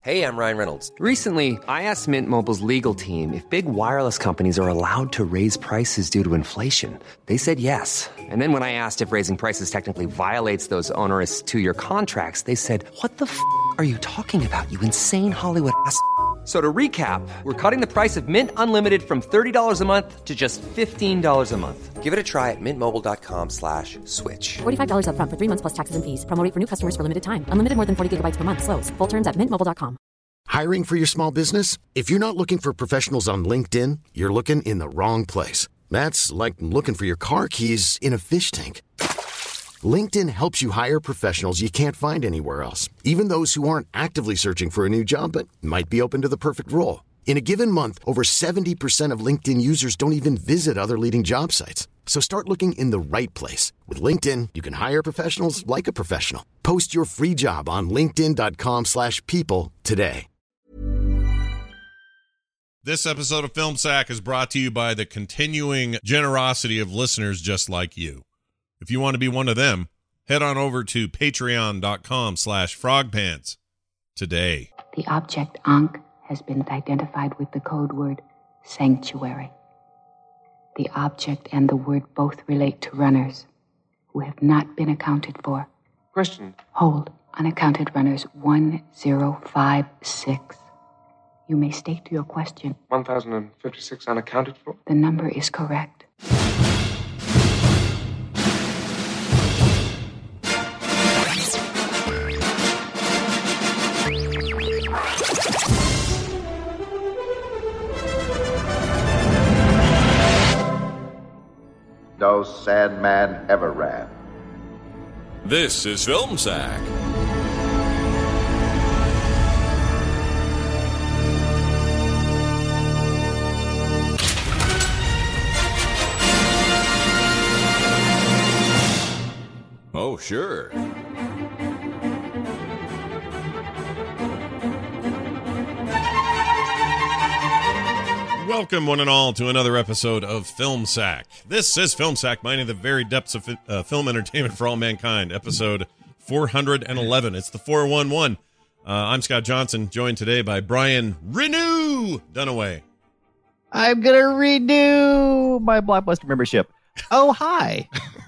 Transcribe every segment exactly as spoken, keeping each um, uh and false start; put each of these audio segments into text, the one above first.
Hey, I'm Ryan Reynolds. Recently, I asked Mint Mobile's legal team if big wireless companies are allowed to raise prices due to inflation. They said yes. And then when I asked if raising prices technically violates those onerous two-year contracts, they said, what the f*** are you talking about, you insane Hollywood ass f- So to recap, we're cutting the price of Mint Unlimited from thirty dollars a month to just fifteen dollars a month. Give it a try at mintmobile.com slash switch. forty-five dollars up front for three months plus taxes and fees. Promo rate for new customers for limited time. Unlimited more than forty gigabytes per month. Slows full terms at mint mobile dot com. Hiring for your small business? If you're not looking for professionals on LinkedIn, you're looking in the wrong place. That's like looking for your car keys in a fish tank. LinkedIn helps you hire professionals you can't find anywhere else, even those who aren't actively searching for a new job but might be open to the perfect role. In a given month, over seventy percent of LinkedIn users don't even visit other leading job sites. So start looking in the right place. With LinkedIn, you can hire professionals like a professional. Post your free job on linkedin.com slash people today. This episode of Film Sack is brought to you by the continuing generosity of listeners just like you. If you want to be one of them, head on over to patreon.com slash frogpants today. The object Ankh has been identified with the code word sanctuary. The object and the word both relate to runners who have not been accounted for. Question. Hold. Unaccounted runners one zero five six. You may state your question. one thousand fifty-six unaccounted for? The number is correct. No sad man ever ran. This is Film Sack. Oh, sure. Welcome, one and all, to another episode of Film Sack. This is Film Sack, mining the very depths of uh, film entertainment for all mankind, episode four hundred eleven. It's the four one one. Uh, I'm Scott Johnson, joined today by Brian Renew Dunaway. I'm going to renew my Blockbuster membership. Oh, hi.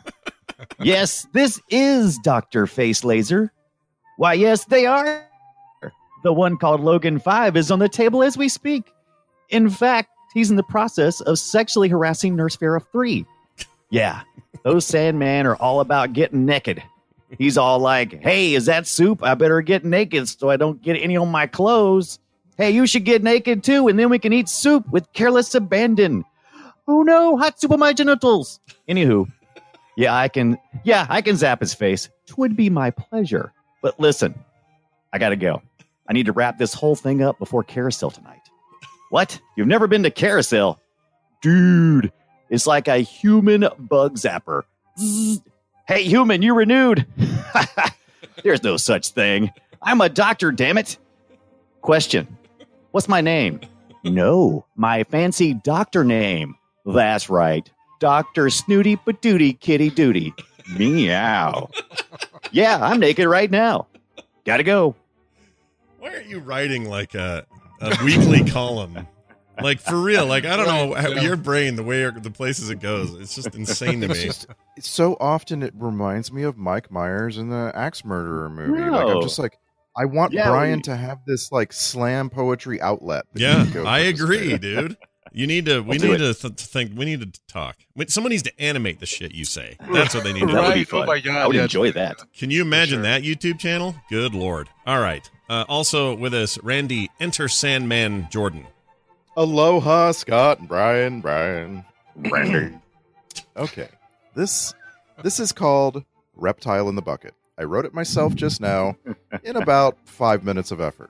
Yes, this is Doctor Face Laser. Why, yes, they are. The one called Logan five is on the table as we speak. In fact, he's in the process of sexually harassing Nurse Farah three. Yeah, those Sandman are all about getting naked. He's all like, hey, is that soup? I better get naked so I don't get any on my clothes. Hey, you should get naked too, and then we can eat soup with careless abandon. Oh no, hot soup on my genitals. Anywho, yeah, I can, yeah, I can zap his face. Twould be my pleasure. But listen, I gotta go. I need to wrap this whole thing up before Carousel tonight. What? You've never been to Carousel? Dude, it's like a human bug zapper. Zzz. Hey, human, you renewed. There's no such thing. I'm a doctor, damn it. Question. What's my name? No, my fancy doctor name. That's right. Doctor Snooty Patooty Kitty Duty. Meow. Yeah, I'm naked right now. Gotta go. Why aren't you writing like a... a weekly column, like for real? Like I don't know how, your brain, the way the places it goes, it's just insane to me. Just, so often it reminds me of Mike Myers in the Axe Murderer movie. No. Like I'm just like, I want Yeah, Brian we- to have this like slam poetry outlet. that he Yeah, can go I participate agree, in. dude. You need to. We I'll do need it. to th- think. We need to talk. Wait, someone needs to animate the shit you say. That's what they need to That would do. be fun. Oh my God, I would yeah, enjoy do that. Can you imagine sure. that YouTube channel? Good lord. All right. Uh, also with us, Randy Enter Sandman Jordan. Aloha, Scott and Brian, Brian, Randy. Okay, this this is called Reptile in the Bucket. I wrote it myself just now in about five minutes of effort.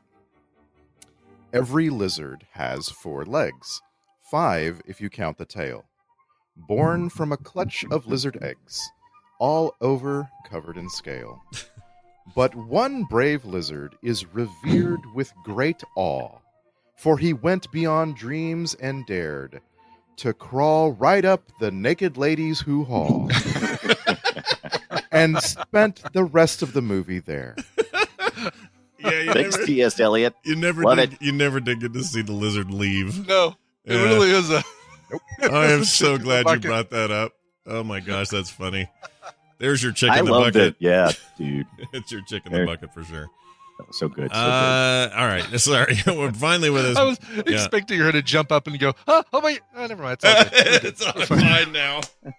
Every lizard has four legs, five if you count the tail. Born from a clutch of lizard eggs, all over covered in scale. But one brave lizard is revered with great awe, for he went beyond dreams and dared to crawl right up the naked lady's hoo-haw and spent the rest of the movie there. Yeah, you Thanks, never, T S. Eliot. you never Love did. it. You never did get to see the lizard leave. No, it Yeah. really is a. I am so Chicken in the glad you bucket. brought that up. Oh my gosh, that's funny. There's your chicken I in the loved bucket. it. Yeah, dude. It's your chicken in There. the bucket for sure. That was so good. So Uh, all right. Sorry, we're finally with us. I was Yeah. expecting her to jump up and go, oh, oh my, oh, never mind. It's all good. It's all fine now.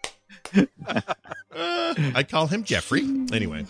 Uh, I call him Jeffrey. Anyway.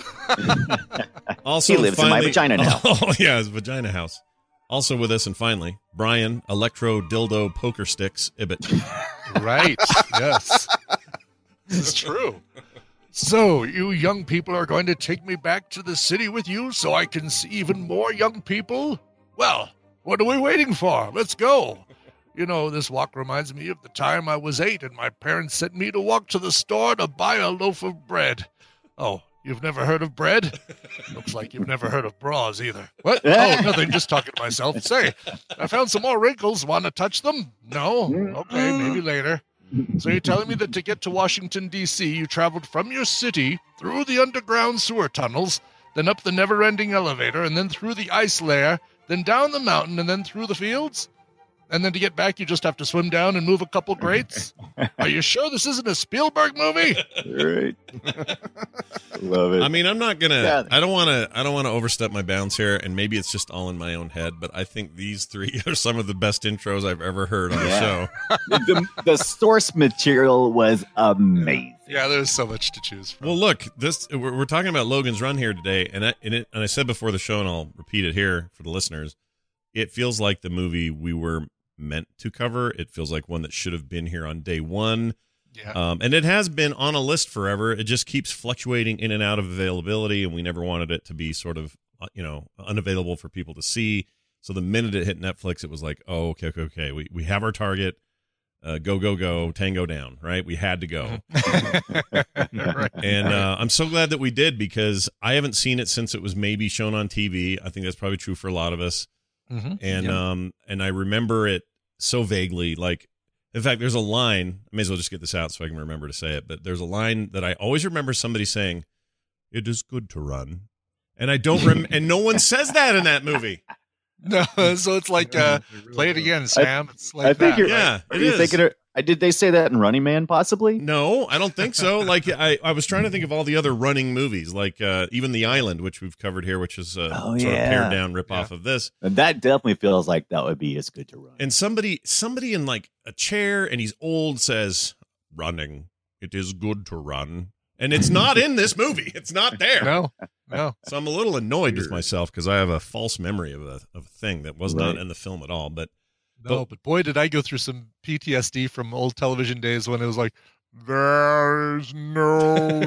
Also, He lives in my finally- vagina now. Oh, yeah, his vagina house. Also with us, and finally, Brian, Electro Dildo Poker Sticks Ibbot. Right. Yes. This is true. So, you young people are going to take me back to the city with you so I can see even more young people? Well, what are we waiting for? Let's go. You know, this walk reminds me of the time I was eight and my parents sent me to walk to the store to buy a loaf of bread. Oh, you've never heard of bread? Looks like you've never heard of bras either. What? Oh, nothing, just talking to myself. Say, I found some more wrinkles. Want to touch them? No? Okay, maybe later. So you're telling me that to get to Washington, D C, you traveled from your city, through the underground sewer tunnels, then up the never-ending elevator, and then through the ice layer, then down the mountain, and then through the fields? And then to get back, you just have to swim down and move a couple grates? Are you sure this isn't a Spielberg movie? Right. Love it. I mean, I'm not gonna. Yeah. I don't want to. I don't want to overstep my bounds here, and maybe it's just all in my own head. But I think these three are some of the best intros I've ever heard on Yeah. the show. the, the source material was amazing. Yeah, there's so much to choose from. Well, look, this we're, we're talking about Logan's Run here today, and I, and, it, and I said before the show, and I'll repeat it here for the listeners. It feels like the movie we were meant to cover. It feels like one that should have been here on day one. Yeah. Um, and it has been on a list forever. It just keeps fluctuating in and out of availability, and we never wanted it to be sort of, uh, you know, unavailable for people to see. So the minute it hit Netflix, it was like, oh, okay, okay, okay. We we have our target. Uh, go, go, go, tango down, right? We had to go. Right. And uh, I'm so glad that we did, because I haven't seen it since it was maybe shown on T V. I think that's probably true for a lot of us. Mm-hmm. And Yeah. um and I remember it so vaguely. Like, in fact, there's a line, I may as well just get this out so I can remember to say it, but there's a line that I always remember somebody saying, "It is good to run." And I don't rem- and no one says that in that movie. No, so it's like, uh, play it again, Sam. It's like I think that, you're. right? Yeah, Are it you is. thinking? Of, I did they say that in Running Man? Possibly. No, I don't think so. Like, I, I was trying to think of all the other running movies, like uh, even The Island, which we've covered here, which is a Oh, sort yeah. of pared down rip off of this. And that definitely feels like that would be as good to run. And somebody, somebody in like a chair, and he's old, says, "Running, it is good to run," and it's not in this movie. It's not there. No, no. So I'm a little annoyed with myself because I have a false memory of a of a thing that was not Right. in the film at all. But No, but boy, did I go through some P T S D from old television days when it was like, there is no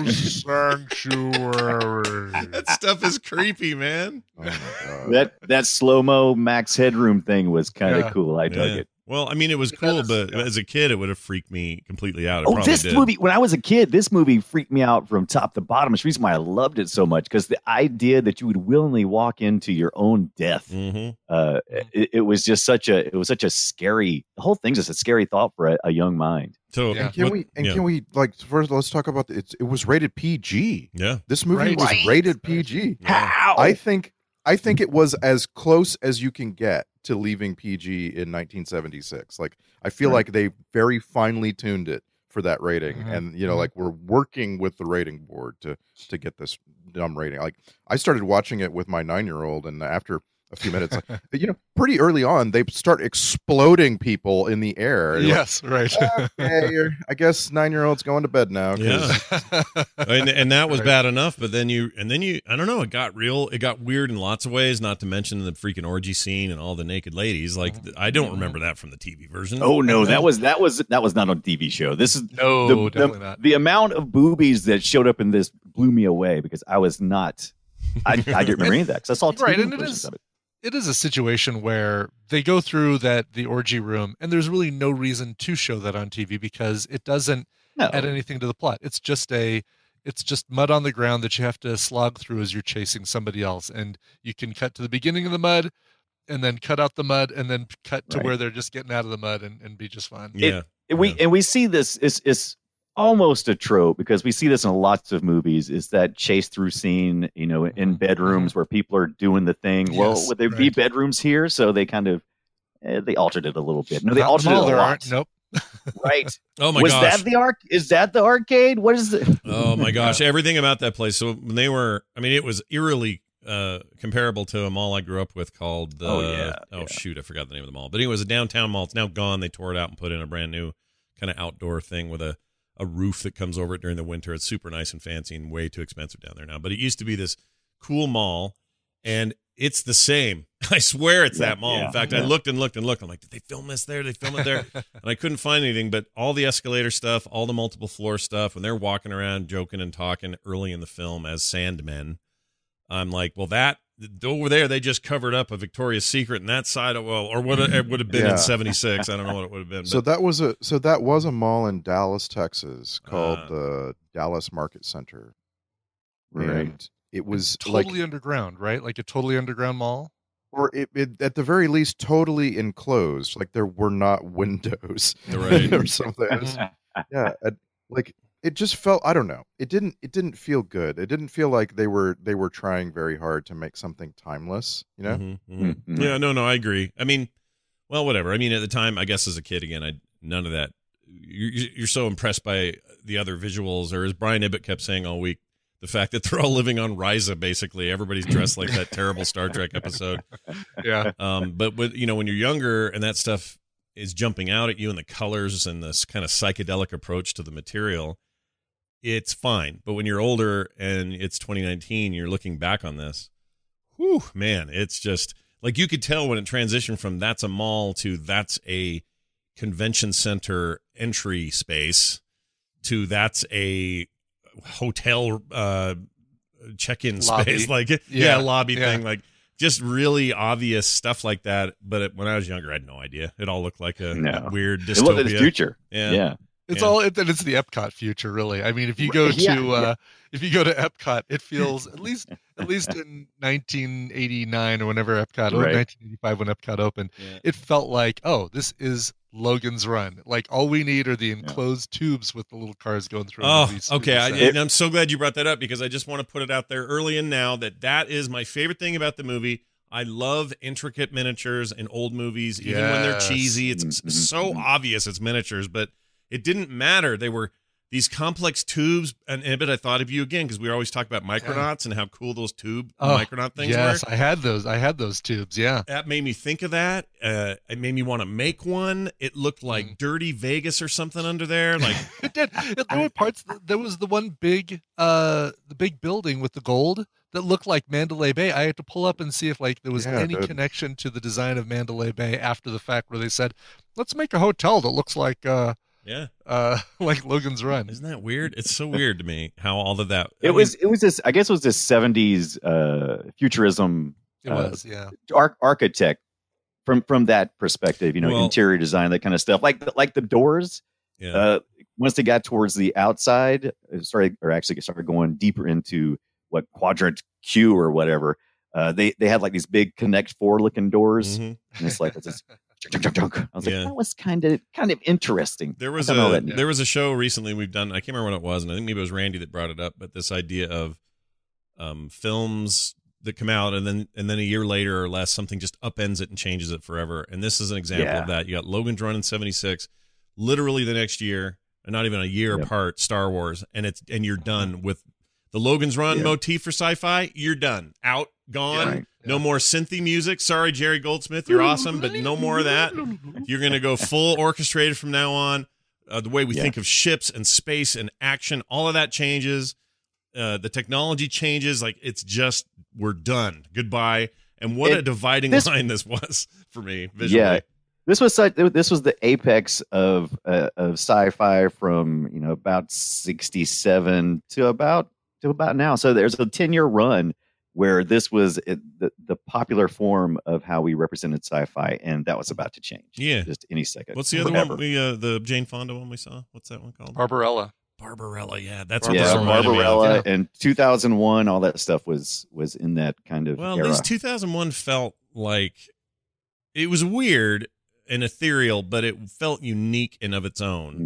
sanctuary. that stuff is creepy, man. Oh my god. That that slow mo Max Headroom thing was kind of Yeah. cool. I dug Yeah. it. Well, I mean, it was It cool, does, but yeah. as a kid, it would have freaked me completely out. It Oh, probably this did. movie, when I was a kid, this movie freaked me out from top to bottom. It's the reason why I loved it so much, because the idea that you would willingly walk into your own death, Mm-hmm. uh, it, it was just such a, it was such a scary, the whole thing's just a scary thought for a, a young mind. So Yeah. And can what- we? And yeah. can we like first? Let's talk about the, it's. It was rated P G. Yeah. This movie Right. was Right. rated P G. How? I think. I think it was as close as you can get to leaving P G in nineteen seventy-six. Like, I feel Right. like they very finely tuned it for that rating, Mhm. and you know, Mhm. like we're working with the rating board to to get this dumb rating. Like, I started watching it with my nine year old, and after a few minutes, like, you know, pretty early on, they start exploding people in the air. You're like, Yes, right. okay, you're, I guess nine year old's going to bed now. 'cause- Yeah. and, and that was Right. bad enough, but then you and then you I don't know, it got real, it got weird in lots of ways, not to mention the freaking orgy scene and all the naked ladies. Like, I don't remember that from the T V version. Oh no, that was that was that was not on a T V show. This is No, the, definitely the, not. the amount of boobies that showed up in this blew me away because I was not. I, I didn't remember any of that because I saw T V Right, and it versions is- of it. It is a situation where they go through that the orgy room, and there's really no reason to show that on T V because it doesn't No, add anything to the plot. It's just a, it's just mud on the ground that you have to slog through as you're chasing somebody else, and you can cut to the beginning of the mud, and then cut out the mud, and then cut to Right. where they're just getting out of the mud and, and be just fine. Yeah. and we Yeah. and we see this is is almost a trope because we see this in lots of movies. Is that chase through scene? You know, in bedrooms where people are doing the thing. Yes, well, would there right. be bedrooms here? So they kind of eh, they altered it a little bit. No, they Not altered all, it a there lot. aren't. Nope. Right. Oh my was gosh. that the arc? Is that the arcade? What is it? Oh my gosh, everything about that place. So when they were, I mean, it was eerily uh, comparable to a mall I grew up with called the. Oh, yeah, oh yeah. shoot, I forgot the name of the mall. But anyway, it was a downtown mall. It's now gone. They tore it out and put in a brand new kind of outdoor thing with a, a roof that comes over it during the winter. It's super nice and fancy and way too expensive down there now. But it used to be this cool mall, and it's the same. I swear it's Yeah, that mall. yeah, In fact, yeah. I looked and looked and looked. I'm like, did they film this there? Did they film it there? And I couldn't find anything, but all the escalator stuff, all the multiple floor stuff, when they're walking around joking and talking early in the film as Sandmen, I'm like, well, that over there, they just covered up a Victoria's Secret, and that side of, well, or what it would have been Yeah. in seventy-six. I don't know what it would have been. So But, that was a so that was a mall in Dallas, Texas, called Uh. the Dallas Market Center. Right. And it was like, Totally underground, right? Like a totally underground mall. or it, it at the very least totally enclosed. Like there were not windows, Right. or something. It was- yeah, and, like it just felt. I don't know. It didn't. It didn't feel good. It didn't feel like they were they were trying very hard to make something timeless. You know. Mhm, mhm. Mhm. Yeah, no, no, I agree. I mean, well, whatever. I mean, at the time, I guess as a kid, again, I none of that. You're, you're so impressed by the other visuals, or as Brian Ibbett kept saying all week, the fact that they're all living on Ryza, basically. Everybody's dressed like that terrible Star Trek episode. Yeah. Um, but with, you know, when you're younger and that stuff is jumping out at you and the colors and this kind of psychedelic approach to the material, it's fine. But when you're older and it's twenty nineteen, you're looking back on this, whew, man, it's just like you could tell when it transitioned from that's a mall to that's a convention center entry space to that's a hotel uh check-in Lobby. space, like yeah, Yeah, lobby yeah. thing, like just really obvious stuff like that. But it, when I was younger, I had no idea. It all looked like a No. weird It looked like dystopia. the future. Yeah. Yeah. It's Yeah. all it, it's the Epcot future, really. I mean, if you go to Yeah, uh, yeah. if you go to Epcot, it feels at least at least in nineteen eighty-nine or whenever Epcot or Right. nineteen eighty-five when Epcot opened, Yeah. it felt like, oh, this is Logan's Run. Like all we need are the enclosed tubes with the little cars going through. Oh, Movies, okay. I, movies. and I'm so glad you brought that up because I just want to put it out there early and now that that is my favorite thing about the movie. I love intricate miniatures in old movies, even when they're Yes. cheesy. It's Mhm, so mhm. obvious it's miniatures, but it didn't matter. They were these complex tubes. And Ibbett, I thought of you again because we always talk about Micronauts and how cool those tube Oh, Micronaut things yes, were. I had those. I had those tubes. Yeah. That made me think of that. Uh, it made me want to make one. It looked like Mm. Dirty Vegas or something under there. Like, It did. It- There were parts. There was the one big, uh, the big building with the gold that looked like Mandalay Bay. I had to pull up and see if like there was Yeah, any dude. connection to the design of Mandalay Bay after the fact, where they said, "Let's make a hotel that looks like, uh, yeah, uh, like Logan's Run." isn't that weird? It's so weird to me how all of that. It I was mean, it was this I guess it was this seventies uh futurism It uh, was, yeah. arch- architect from from that perspective, you know, Well- interior design, that kind of stuff. Like the, like the doors, yeah. uh once they got towards the outside, uh, started or actually started going deeper into what quadrant Q or whatever. Uh they they had like these big Connect Four looking doors. Mhm. And it's like it's just junk, junk, junk. I was like, Yeah. that was kind of kind of interesting. There was I don't know a that- there was a show recently we've done. I can't remember what it was, and I think maybe it was Randy that brought it up. But this idea of um, films that come out, and then and then a year later or less, something just upends it and changes it forever. And this is an example Yeah. of that. You got Logan's Run in seventy-six, literally the next year, and not even a year Yep. apart. Star Wars, and it's and you're done with the Logan's Run Yeah. motif for sci-fi. You're done, out, gone. Right. No more synthy music. Sorry, Jerry Goldsmith, you're awesome, but no more of that. You're going to go full orchestrated from now on. Uh, the way we Yeah. think of ships and space and action, all of that changes. Uh, the technology changes. Like it's just we're done. Goodbye. And what It- a dividing this- line this was for me visually. Yeah, this was such, this was the apex of uh, of sci-fi from you know about sixty-seven to about to about now. So there's a ten year run where this was it, the the popular form of how we represented sci-fi, and that was about to change. Yeah. just any second. What's the other Whatever. one? We uh, the Jane Fonda one we saw. What's that one called? Barbarella. Barbarella. Yeah, that's Yeah, what this reminded me of. Barbarella and two thousand one, all that stuff was was in that kind of Well, at era. least two thousand one felt like it was weird and ethereal, but it felt unique and of its own.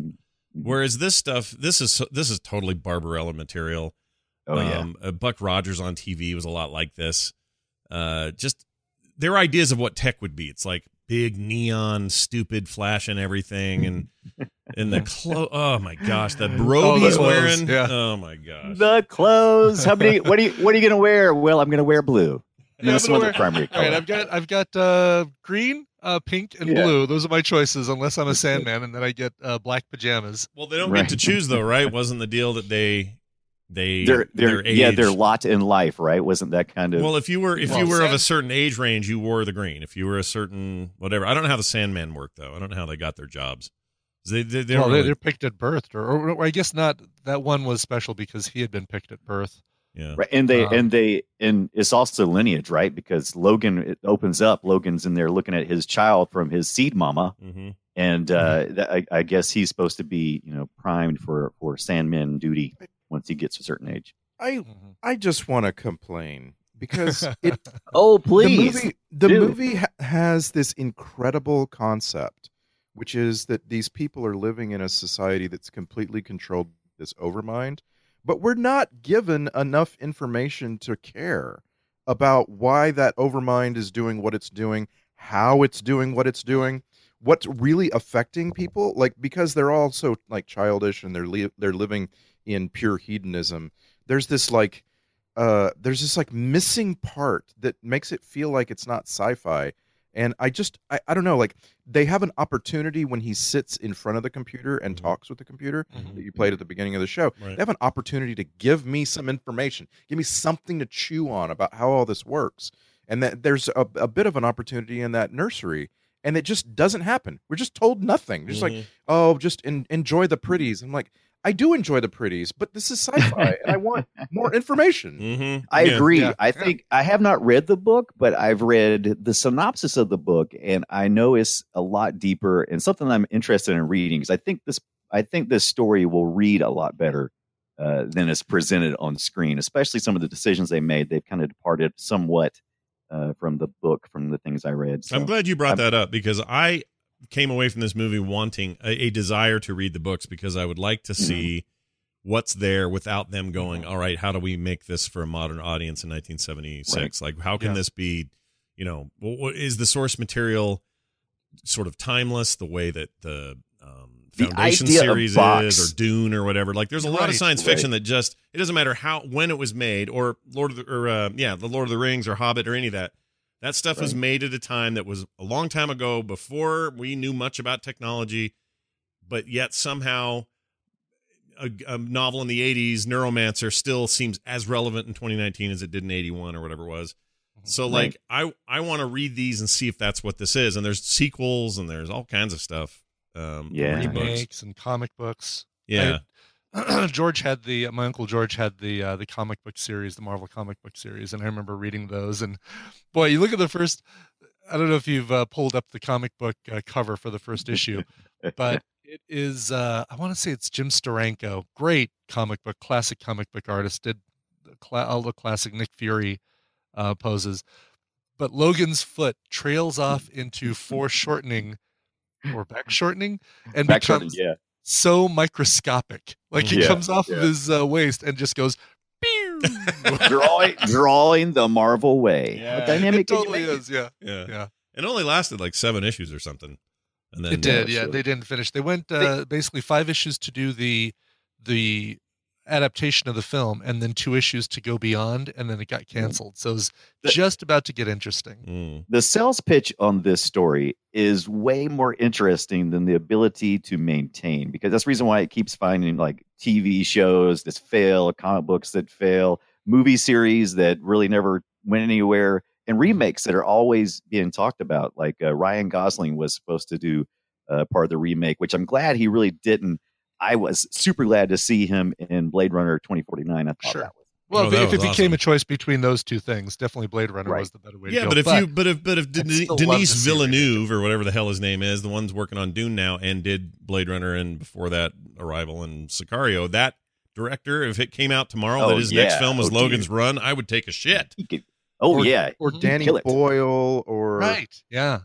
Whereas this stuff, this is this is totally Barbarella material. Oh yeah. Um, uh, Buck Rogers on T V was a lot like this. Uh, just their ideas of what tech would be. It's like big neon, stupid flash and everything, and and the clothes. Oh my gosh, that robe Oh, the he's clothes, wearing. yeah. Oh my gosh. The clothes. How many? What are you? What are you going to wear? Well, I'm going to wear blue. Yeah, This I'm gonna one's wear- the primary All right, color. I've got I've got uh, green, uh, pink, and Yeah. blue. Those are my choices, unless I'm a Sandman, and then I get uh, black pajamas. Well, they don't Right. get to choose though, right? Wasn't the deal that they they They're, they're, their age? yeah, their lot in life, right? Wasn't that kind of? Well, if you were if Well, you were of a Sand- certain age range, you wore the green. If you were a certain whatever, I don't know how the Sandman worked though. I don't know how they got their jobs. They they, they well, don't they, really- they're picked at birth, or, or, or I guess not. That one was special because he had been picked at birth. yeah. Right, and they Um, and they and it's also lineage, right? Because Logan, it opens up. Logan's in there looking at his child from his seed mama, Mm-hmm. and uh, th- I, I guess he's supposed to be, you know, primed for for Sandman duty once he gets a certain age. I Mhm. I just want to complain because it Oh, the please! movie the do. movie ha- has this incredible concept, which is that these people are living in a society that's completely controlled by this overmind, but we're not given enough information to care about why that overmind is doing what it's doing, how it's doing what it's doing, what's really affecting people, like because they're all so like childish and they're li- they're living in pure hedonism. There's this like uh there's this like missing part that makes it feel like it's not sci-fi. And I just I, I don't know, like they have an opportunity when he sits in front of the computer and Mhm. talks with the computer Mhm. that you played at the beginning of the show. Right. They have an opportunity to give me some information, give me something to chew on about how all this works. And that there's a, a bit of an opportunity in that nursery, and it just doesn't happen. We're just told nothing. Just like, Mhm. oh, just en- enjoy the pretties. I'm like, I do enjoy the pretties, but this is sci-fi, and I want more information. Mm-hmm. I Yeah. agree. Yeah. I think I have not read the book, but I've read the synopsis of the book, and I know it's a lot deeper and something I'm interested in reading because I think this I think this story will read a lot better uh, than is presented on screen. Especially some of the decisions they made. They've kind of departed somewhat uh, from the book, from the things I read. So. I'm glad you brought I'm- that up because I came away from this movie wanting a, a desire to read the books because I would like to see what's there without them going, all right, how do we make this for a modern audience in nineteen seventy-six? Like, how can Yeah. this be, you know, wh- what is the source material sort of timeless the way that the um, The Foundation idea of series Vox- is or Dune or whatever? Like, there's a lot of Right, science right. fiction that just, it doesn't matter how, when it was made or Lord of the, or, uh, yeah, the Lord of the Rings or Hobbit or any of that. That stuff was Right. made at a time that was a long time ago before we knew much about technology, but yet somehow a, a novel in the eighties, Neuromancer, still seems as relevant in twenty nineteen as it did in eighty-one or whatever it was. So, like, I, I want to read these and see if that's what this is. And there's sequels and there's all kinds of stuff. Um, Yeah. read books. Remakes and comic books. Yeah. I- George had the my uncle George had the uh, the comic book series, the Marvel comic book series, and I remember reading those. And boy, you look at the first. I don't know if you've uh, pulled up the comic book uh, cover for the first issue, but it is. Uh, I want to say it's Jim Steranko, great comic book, classic comic book artist. Did the cla- all the classic Nick Fury uh, poses, but Logan's foot trails off into foreshortening or back shortening, and Back becomes shortening, yeah. so microscopic. Like he Yeah, comes off yeah. of his uh, waist and just goes. Pew! drawing drawing the Marvel way. Yeah. How dynamic It can you totally make it? is. Yeah, Yeah. yeah. It only lasted like seven issues or something. And then It did. yeah, Yeah, sure. they didn't finish. They went uh, basically five issues to do the the adaptation of the film, and then two issues to go beyond, and then it got canceled. So it was The- just about to get interesting. Mm. The sales pitch on this story is way more interesting than the ability to maintain, because that's the reason why it keeps finding like T V shows that fail, comic books that fail, movie series that really never went anywhere, and remakes that are always being talked about. Like uh, Ryan Gosling was supposed to do uh, part of the remake, which I'm glad he really didn't. I was super glad to see him in Blade Runner twenty forty-nine. I thought Sure. that was Well, Oh, if, that if it was became awesome. a choice between those two things, definitely Blade Runner Right. was the better way Yeah, to go. but if you, but if, but if I'd Denis, still love to Denise see a remake. Villeneuve or whatever the hell his name is, the one's working on Dune now and did Blade Runner and before that Arrival and Sicario, that director, if it came out tomorrow Oh, that his next yeah. film was Oh, dear. Logan's Run, I would take a shit. he could. Oh Or- yeah, Or he'd Danny kill it. Boyle, or right, yeah,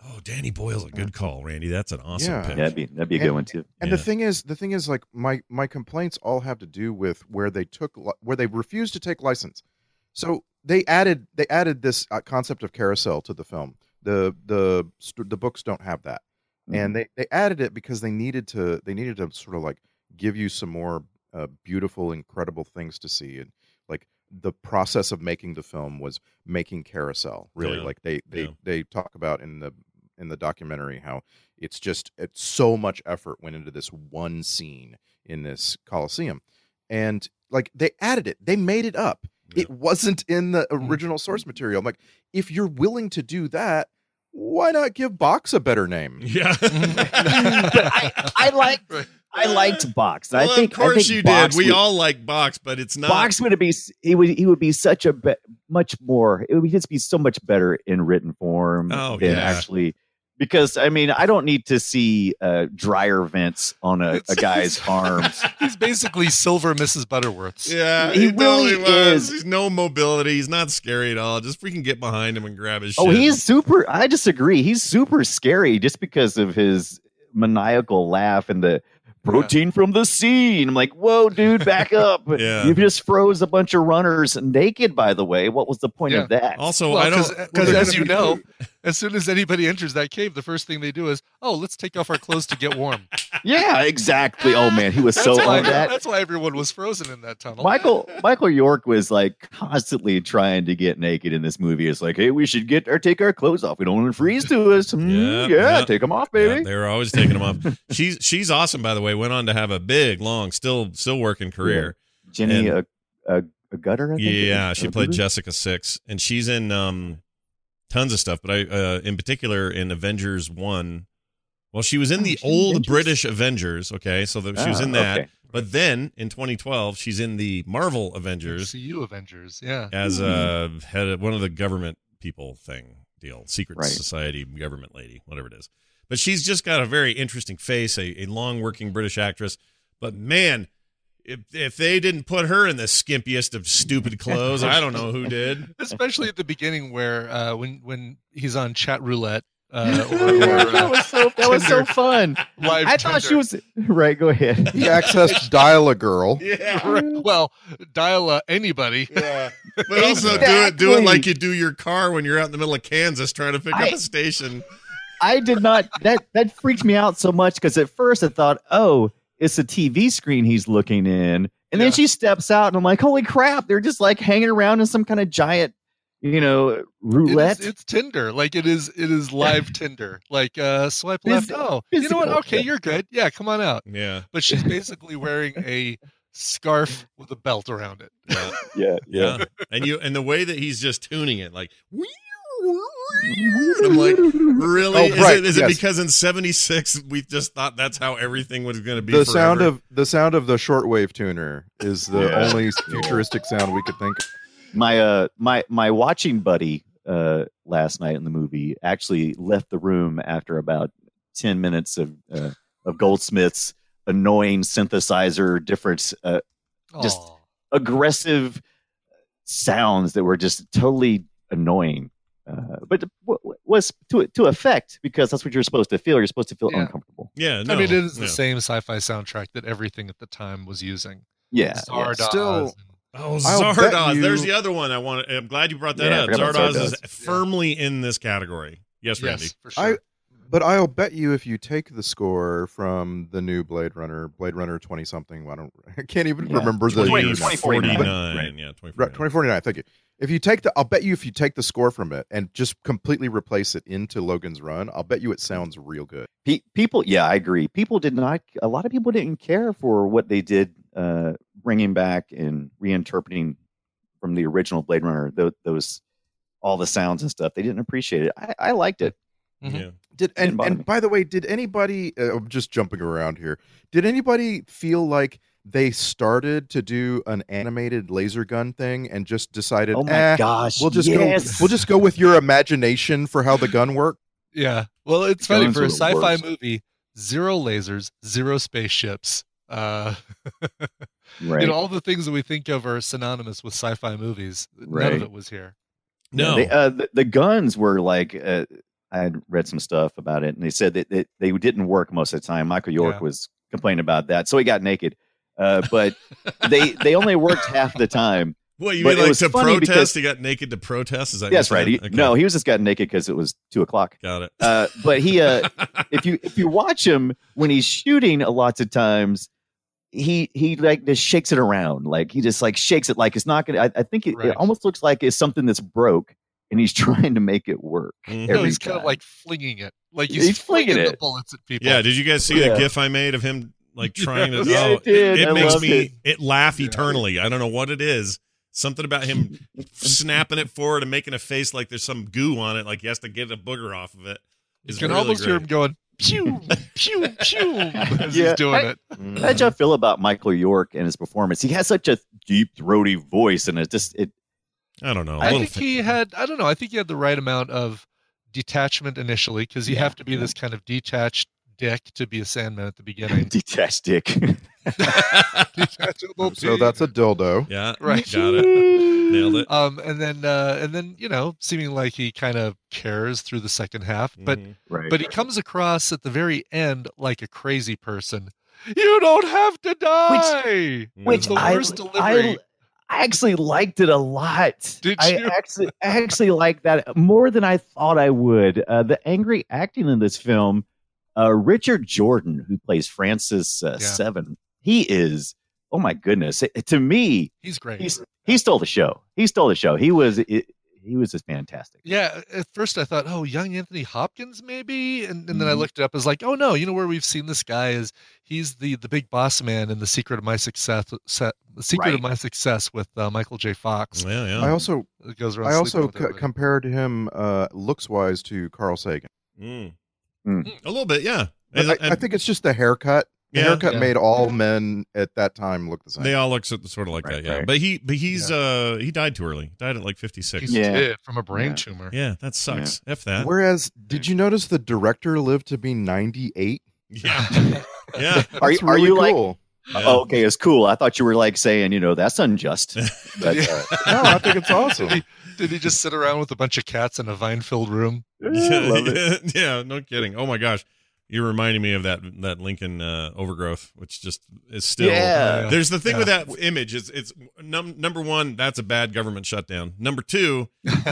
Oh, Danny Boyle's a good call, Randy. That's an awesome Yeah. pick. That'd be that'd be a good and, one too. And Yeah. the thing is, the thing is, like my my complaints all have to do with where they took li- where they refused to take license. So they added they added this uh, concept of carousel to the film. The the st- the books don't have that, Mhm. and they they added it because they needed to they needed to sort of like give you some more uh, beautiful, incredible things to see, and like the process of making the film was making carousel. Really, Yeah. like they they Yeah. they talk about in the in the documentary how it's just it's so much effort went into this one scene in this Coliseum, and like they added it, they made it up. Yeah. It wasn't in the original source material. I'm like, if you're willing to do that, why not give Box a better name? Yeah. But I, I liked I liked Box. Well, I think of course I think you Box did. We would, all like Box, but it's not. Box would be he would he would be such a be, much more. It would just be so much better in written form Oh, than yeah. actually. Because I mean, I don't need to see uh, dryer vents on a, a It's- guy's arms. He's basically Silver Missus Butterworth's. Yeah, He totally really was. is. He's no mobility. He's not scary at all. Just freaking get behind him and grab his Oh, shit. he's super. I disagree. He's super scary just because of his maniacal laugh and the protein from the sea. And I'm like, whoa, dude, back up. Yeah. You just froze a bunch of runners naked, by the way. What was the point Yeah. of that? Also, Well, I don't because well, as they're you gonna know, as soon as anybody enters that cave, the first thing they do is, oh, let's take off our clothes to get warm. Yeah, exactly. Oh, man, he was That's so why. on that. That's why everyone was frozen in that tunnel. Michael Michael York was like constantly trying to get naked in this movie. It's like, hey, we should get or take our clothes off. We don't want to freeze to us. Mm, Yeah, yeah, yeah. take them off, Yeah, baby. they were always taking him off. She's she's awesome, by the way. Went on to have a big, long, still still working career. Jenny And- a, a, a gutter. I think, Yeah, or- she or played Gutter? Jessica Six, and she's in um tons of stuff. But I, uh, in particular, in Avengers One. Well, she was in Oh, the she's in old Avengers? British Avengers. Okay, so the, she was Ah, in that. okay. But then in twenty twelve, she's in the Marvel Avengers C U Avengers, yeah. as a head of one of the government people thing deal, secret Right. society government lady, whatever it is. But she's just got a very interesting face, a, a long working British actress. But man, if if they didn't put her in the skimpiest of stupid clothes, I don't know who did. Especially at the beginning where uh, when when he's on chat roulette. Uh, or, that or, uh, was so that was so Tinder. fun. Live I thought she Tinder. was right. Go ahead. He accessed Dial a Girl. Yeah. Right. Well, dial uh, anybody. Yeah. But also do it do it Exactly. like you do your car when you're out in the middle of Kansas trying to pick I- up a station. I did not. That that freaked me out so much because at first I thought, oh, it's a T V screen he's looking in, and Yeah. then she steps out, and I'm like, holy crap! They're just like hanging around in some kind of giant, you know, It roulette. is, it's Tinder. Like it is it is live Tinder. Like uh swipe left. Physical- Oh, you know what? physical, Okay, yeah. you're good. Yeah, come on out. Yeah. But she's basically wearing a scarf with a belt around it. Yeah. yeah, Yeah. And you and the way that he's just tuning it, like I'm like, really? Oh, is right, it is it yes. because in seventy-six we just thought that's how everything was going to be The forever? sound of the sound of the shortwave tuner is the Yeah. only futuristic sound we could think of. my uh my my watching buddy uh last night in the movie actually left the room after about ten minutes of uh, of Goldsmith's annoying synthesizer different uh, Just- Aw. aggressive sounds that were just totally annoying. Uh, but w- w- was to to effect because that's what you're supposed to feel. You're supposed to feel Yeah. uncomfortable. Yeah, no, I mean, it is the no. same sci-fi soundtrack that everything at the time was using. Yeah, Zardoz yeah. Still- and- Oh, I'll bet Zardoz. you- There's the other one I want. I'm glad you brought that Yeah, I up. forgot about Zardoz is Zardoz. firmly in this category. Yes, Randy. yes, for I sure. but I'll bet you if you take the score from the new Blade Runner, Blade Runner twenty something, I don't I can't even Yeah. remember the twenty- year now. twenty forty-nine. forty-nine. Yeah, twenty Right, twenty forty-nine, thank you. If you take the I'll bet you if you take the score from it and just completely replace it into Logan's Run, I'll bet you it sounds real good. Pe- people, yeah, I agree. People did not. A lot of people didn't care for what they did, uh, bringing back and reinterpreting from the original Blade Runner. Those, those all the sounds and stuff. They didn't appreciate it. I, I liked it. Mhm. Yeah. Did Didn't and, bother and me. by the way, did anybody uh, I'm just jumping around here. Did anybody feel like they started to do an animated laser gun thing and just decided, Oh my eh, gosh! we'll just yes. go we'll just go with your imagination for how the gun worked? Yeah. Well, it's funny Guns for a are the sci-fi worst. movie. Zero lasers, zero spaceships. Uh, right. you know, all the things that we think of are synonymous with sci-fi movies. None Right. of it was here. No. They, uh, the, the guns were like, uh, I had read some stuff about it, and they said that, that they didn't work most of the time. Michael York Yeah. was complaining about that, so he got naked. Uh, but they they only worked half the time. What, you But mean it like was to funny protest? because- He got naked to protest? Is that That's what right. you're He, saying? Okay. No, he was just got naked because it was two o'clock. Got it. Uh, but he, uh, if you if you watch him when he's shooting, a lots of times he he like just shakes it around, like he just like shakes it like it's not gonna. I, I think it, Right. it almost looks like it's something that's broke, and he's trying to make it work. Mhm. Every No, he's time. kind of like flinging it. Like he's, He's flinging flinging it. the bullets at people. Yeah, did you guys see Yeah. the GIF I made of him like trying to? Yeah, oh, I did. It, I makes loved me it. it laugh eternally. I don't know what it is. Something about him snapping it forward and making a face like there's some goo on it, like he has to get a booger off of it. You Is can really almost great. hear him going, pew, pew, pew, as Yeah. he's doing I- it. How did y'all feel about Michael York and his performance? He has such a deep, throaty voice, and it just it. I don't know. a I little think thi- he had, I don't know, I think he had the right amount of detachment initially because you Yeah. have to be this kind of detached dick to be a Sandman at the beginning. Detached dick. Detachable So dick. that's a dildo. Yeah, Right. Got it. Nailed it. Um, and then, uh, and then, you know, seeming like he kind of cares through the second half, but, Mhm. Right. but he comes across at the very end like a crazy person. You don't have to die. Which It's the I, worst delivery. I, I actually liked it a lot. Did I you? actually I actually liked that more than I thought I would. Uh, the angry acting in this film, uh, Richard Jordan, who plays Francis uh, Yeah. Seven, he is. Oh my goodness! It- to me, He's great. he's he stole the show. He stole the show. He was it, he was just fantastic. Yeah, at first I thought, oh, young Anthony Hopkins, maybe, and, and then I Mhm. looked it up. I was like, oh no, you know where we've seen this guy is he's the the big boss man in The Secret of My Success. Se- the Secret of Right. My Success with uh, Michael J. Fox. Yeah, yeah. I also It goes around I also sleeping with c- everybody. compared him uh, looks wise to Carl Sagan. Mm. Mm. A little bit, yeah. But And- I, I and think it's just the haircut. The Yeah. haircut Yeah. made all men at that time look the same. they all look so- sort of like Right, that, yeah. right. But he, but he's, uh, he died too early. Died at like fifty-six. He Yeah. did, from a brain Yeah. tumor. Yeah, that sucks. F that. Whereas, did you notice the director lived to be ninety-eight? Yeah, yeah. Are you That's are really you like? cool. Yeah. Oh, okay, it's cool. I thought you were like saying, you know, that's unjust. But, uh, No, I think it's awesome. Did he, did he just sit around with a bunch of cats in a vine-filled room? yeah, love it. yeah, no kidding. Oh my gosh, you're reminding me of that that Lincoln uh, Overgrowth, which just is still. Yeah. There's the thing Yeah. with that image. It's it's num- number one. That's a bad government shutdown. Number two,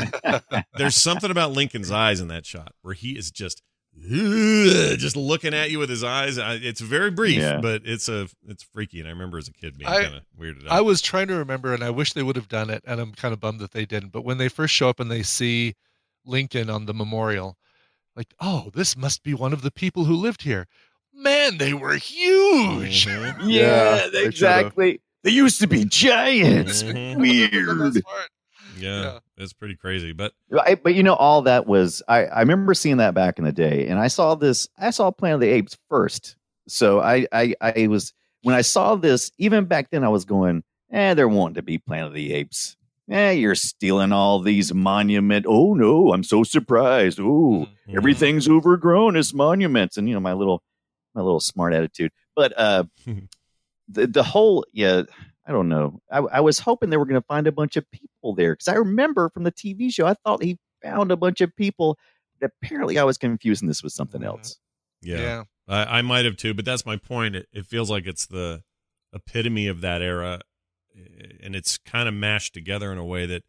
there's something about Lincoln's eyes in that shot where he is just. "Ugh," just looking at you with his eyes. I- It's very brief, Yeah. but it's a it's freaky. And I remember as a kid being I- kind of weirded out. I was trying to remember, and I wish they would have done it, and I'm kind of bummed that they didn't. But when they first show up and they see Lincoln on the memorial, like, oh, this must be one of the people who lived here. Man, they were huge. Mhm. Yeah, Yeah, they should've. exactly. They used to be giants. Mhm. Weird. Yeah, Yeah. it's pretty crazy, but I, but you know, all that was I, I remember seeing that back in the day, and I saw this. I saw Planet of the Apes first, so I, I, I was when I saw this. Even back then, I was going, "Eh, there wanting to be Planet of the Apes. Eh, you're stealing all these monument. Oh no, I'm so surprised. Oh, Mhm. everything's overgrown as monuments." And you know, my little, my little smart attitude. But uh, the the whole yeah. I don't know. I, I was hoping they were going to find a bunch of people there because I remember from the T V show, I thought he found a bunch of people. But apparently, I was confusing this with something Mhm. else. yeah. Yeah. I, I might have too, but that's my point. It, it feels like it's the epitome of that era, and it's kind of mashed together in a way that,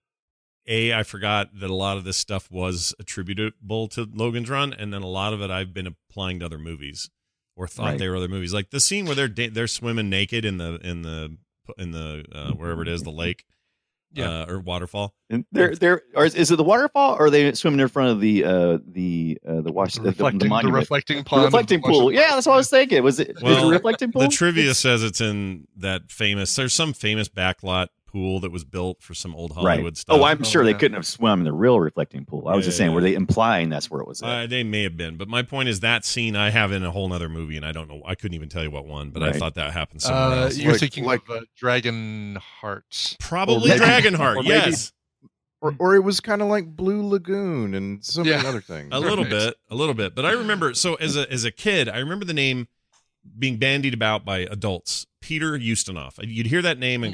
A, I forgot that a lot of this stuff was attributable to Logan's Run, and then a lot of it I've been applying to other movies or thought Right. they were other movies. Like the scene where they're da- they're swimming naked in the in the in the uh, wherever it is, the lake, Yeah. uh, or waterfall. And they're they're or is, is it the waterfall or are they swimming in front of the uh the uh the wash The the, the, reflecting, the the monument? reflecting The pond. of reflecting the pool. Washington- Yeah, that's what I was thinking. Was it, Well, is it a reflecting pool? The trivia says it's in that famous. There's some famous backlot pool that was built for some old Hollywood Right. stuff. Oh, I'm Oh, sure yeah. they couldn't have swum in the real reflecting pool. I was Yeah, just saying, yeah. were they implying that's where it was at? Uh, they may have been, but my point is that scene I have in a whole nother movie, and I don't know. I couldn't even tell you what one, but I Right. thought that happened somewhere Uh, else. you're Like- thinking like- of uh, Dragon Heart. Probably or maybe- Dragonheart. or maybe- Yes, Or, or it was kind of like Blue Lagoon and so many Yeah. other things. a little Right. bit, a little bit. But I remember. So as a as a kid, I remember the name being bandied about by adults. Peter Ustinov. You'd hear that name and go,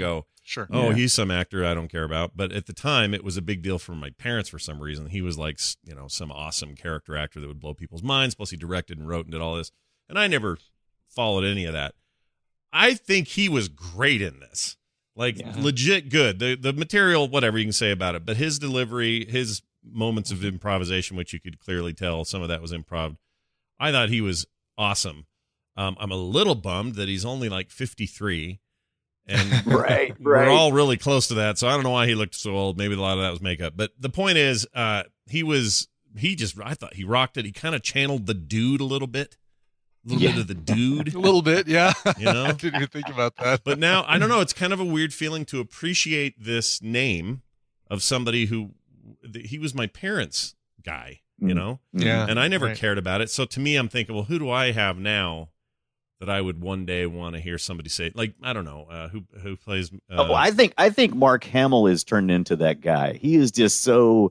sure. Oh, Yeah. he's some actor I don't care about. But at the time, it was a big deal for my parents for some reason. He was like, you know, some awesome character actor that would blow people's minds. Plus, he directed and wrote and did all this. And I never followed any of that. I think he was great in this. Like, Yeah. legit good. The the material, whatever you can say about it. But his delivery, his moments of improvisation, which you could clearly tell some of that was improv, I thought he was awesome. Um, I'm a little bummed that he's only like fifty-three. And Right, we're right. all really close to that. So I don't know why he looked so old. Maybe a lot of that was makeup. But the point is, uh, he was, he just, I thought he rocked it. He kind of channeled the dude a little bit. A little Yeah. bit of the dude. A little bit, yeah. You know? I didn't even think about that. But now, I don't know. It's kind of a weird feeling to appreciate this name of somebody who, he was my parents' guy, you know? Yeah. And I never right. cared about it. So to me, I'm thinking, well, who do I have now that I would one day want to hear somebody say? Like, I don't know, uh, who who plays. Uh, oh, I think I think Mark Hamill is turned into that guy. He is just so.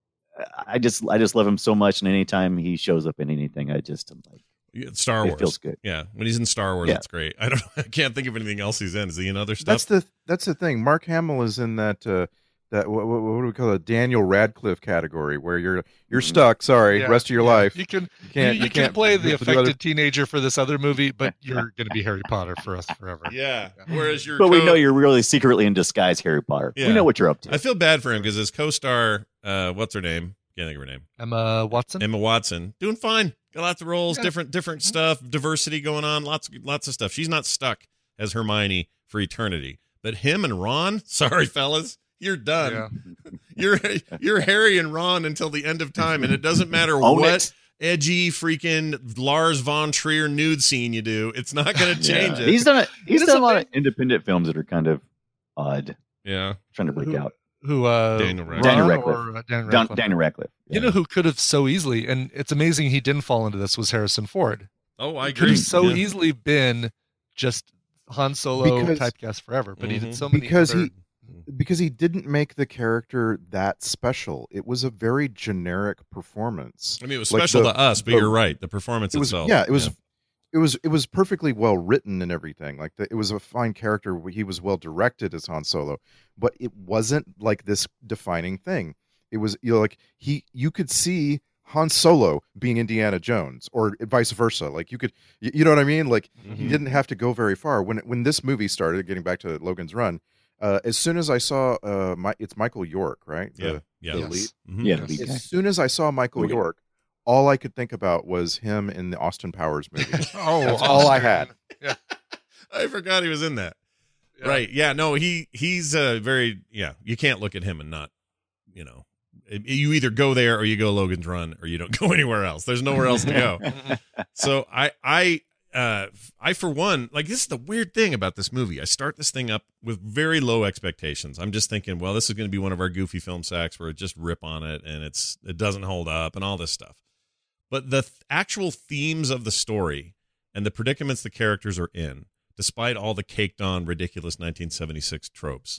I just I just love him so much, and anytime he shows up in anything, I just am like. yeah, Star it Wars. feels good. Yeah, when he's in Star Wars, Yeah. that's great. I don't. I can't think of anything else he's in. Is he in other stuff? That's the that's the thing. Mark Hamill is in that uh, that what, what, what do we call it? Daniel Radcliffe category, where you're you're stuck. Sorry, Yeah, rest of your yeah. life. You can You can't- you, you you can can't play the do affected other- teenager for this other movie, but you're going to be Harry Potter for us forever. yeah. Whereas your But we co- know you're really secretly in disguise, Harry Potter. Yeah. We know what you're up to. I feel bad for him because his co-star, uh, what's her name? Can't think of her name. Emma Watson. Emma Watson, doing fine. Got lots of roles, Yeah. different different stuff, diversity going on, lots lots of stuff. She's not stuck as Hermione for eternity. But him and Ron, sorry fellas, you're done. Yeah. You're you're Harry and Ron until the end of time, and it doesn't matter Own what it. edgy freaking Lars von Trier nude scene you do. It's not going to change Yeah. it. He's done a, he's It is done a a lot bit- of independent films that are kind of odd, yeah. trying to break Who- out. Who? Uh, Daniel Radcliffe. Daniel Ron Radcliffe. or, uh, Daniel Dan, Radcliffe? Daniel Radcliffe. You know who could have so easily, and it's amazing he didn't fall into this, was Harrison Ford. Oh, I Could agree. have so Yeah. easily been just Han Solo Because- typecast forever, but he Mhm. did so many because other, he because he didn't make the character that special. It was a very generic performance. I mean, it was Like special the- to us, but the- you're right. The performance It was itself. yeah. It was it was it was perfectly well written and everything. Like the, it was a fine character. He was well directed as Han Solo, but it wasn't like this defining thing. It was you know like he you could see Han Solo being Indiana Jones or vice versa. Like you could you, you know what I mean? Like he Mhm. didn't have to go very far. When when this movie started, getting back to Logan's Run, uh, as soon as I saw uh, my it's Michael York, right? Yeah. The- Yeah. the Yes. lead. Mhm. Yeah, the lead guy. As soon as I saw Michael Oh, yeah. York, all I could think about was him in the Austin Powers movie. Oh, That's all I Oscar. had. Yeah. I forgot he was in that. Yeah. Right. Yeah. No, he he's uh, very, yeah, you can't look at him and not, you know, it- you either go there or you go Logan's Run or you don't go anywhere else. There's nowhere else to go. So I, I, uh, I, for one, like this is the weird thing about this movie. I start this thing up with very low expectations. I'm just thinking, well, this is going to be one of our goofy film sacks where it just rip on it and it's, it doesn't hold up and all this stuff. But the th- actual themes of the story and the predicaments the characters are in, despite all the caked on ridiculous nineteen seventy-six tropes,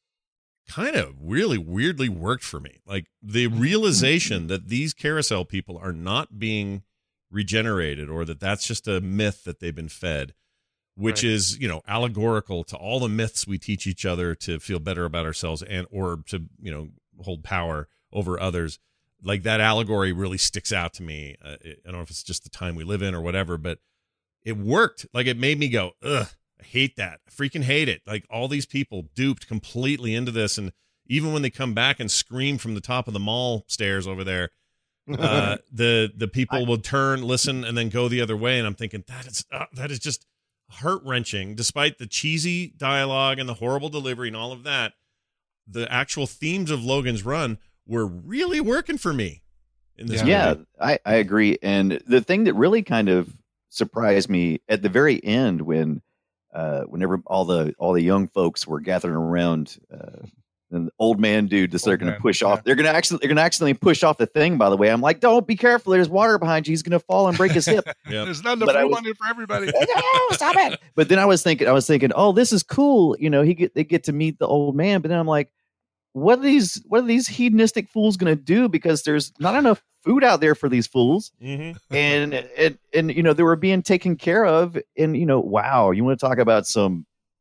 kind of really weirdly worked for me. Like the realization that these carousel people are not being regenerated or that that's just a myth that they've been fed, which Right. is, you know, allegorical to all the myths we teach each other to feel better about ourselves and or to, you know, hold power over others. Like that allegory really sticks out to me. Uh, I don't know if it's just the time we live in or whatever, but it worked. Like it made me go, ugh, I hate that. I freaking hate it. Like all these people duped completely into this. And even when they come back and scream from the top of the mall stairs over there, uh, the, the people will turn, listen, and then go the other way. And I'm thinking that is, uh, that is just heart wrenching, despite the cheesy dialogue and the horrible delivery and all of that. The actual themes of Logan's Run were really working for me in this Yeah, movie. I, I agree. And the thing that really kind of surprised me at the very end when uh whenever all the all the young folks were gathering around uh and the old man dude that they're Old gonna man, push yeah. off they're gonna actually they're gonna accidentally push off the thing, by the way. I'm like, don't be careful, there's water behind you, he's gonna fall and break his hip. Yeah. There's not enough But I room was- on here for everybody. No, stop it. But then I was thinking I was thinking, oh, this is cool. You know, he get they get to meet the old man, but then I'm like, what are these what are these hedonistic fools gonna do? Because there's not enough food out there for these fools. Mm-hmm. and and and you know they were being taken care of, and you know wow, you want to talk about some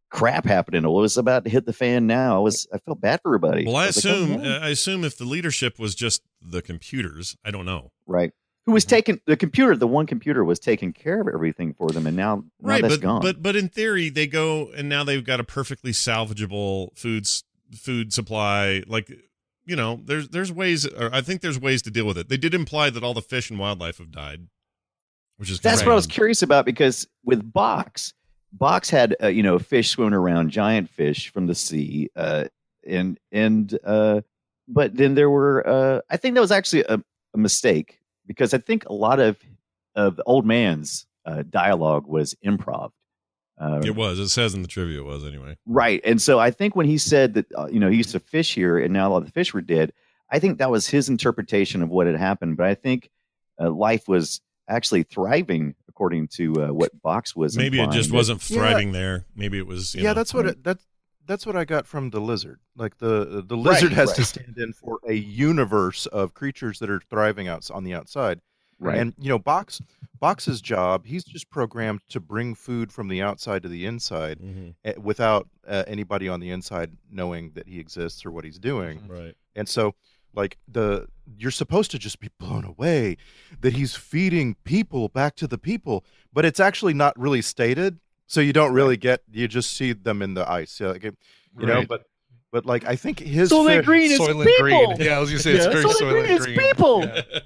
crap happening. It was about to hit the fan now. I was I felt bad for everybody. Well, I, I was like, assume oh, man. uh, I assume if the leadership was just the computers, I don't know. Right. Who was taking the computer? The one computer was taking care of everything for them, and now, now Right, that's but gone. but but in theory, they go and now they've got a perfectly salvageable foods food supply. Like, you know, there's there's ways. Or I think there's ways to deal with it. They did imply that all the fish and wildlife have died, which is That's correct. what I was curious about, because with Box, Box had uh, you know fish swimming around, giant fish from the sea, uh, and and uh, but then there were uh, I think that was actually a, a mistake, because I think a lot of of the old man's uh, dialogue was improv. Uh, It was. It says in the trivia it was anyway. Right. And so I think when he said that, uh, you know, he used to fish here and now all the fish were dead, I think that was his interpretation of what had happened. But I think uh, life was actually thriving according to uh, what Box was. Maybe it implying. just That- wasn't thriving there. Maybe it was. You yeah, know. that's what it, that's that's what I got from the lizard. Like the the lizard Right, has right. to stand in for a universe of creatures that are thriving out on the outside. Right. And you know, Box Box's job, he's just programmed to bring food from the outside to the inside, Mhm. eh, without uh, anybody on the inside knowing that he exists or what he's doing. Right. And so, like the you're supposed to just be blown away that he's feeding people back to the people, but it's actually not really stated. So you don't really get, you just see them in the ice, yeah, like, you know. Right. But but like I think his Soylent fish- Green is Soylent people. Green. Yeah, I was gonna say it's Yeah, very Soylent Soylent Green is Green. people.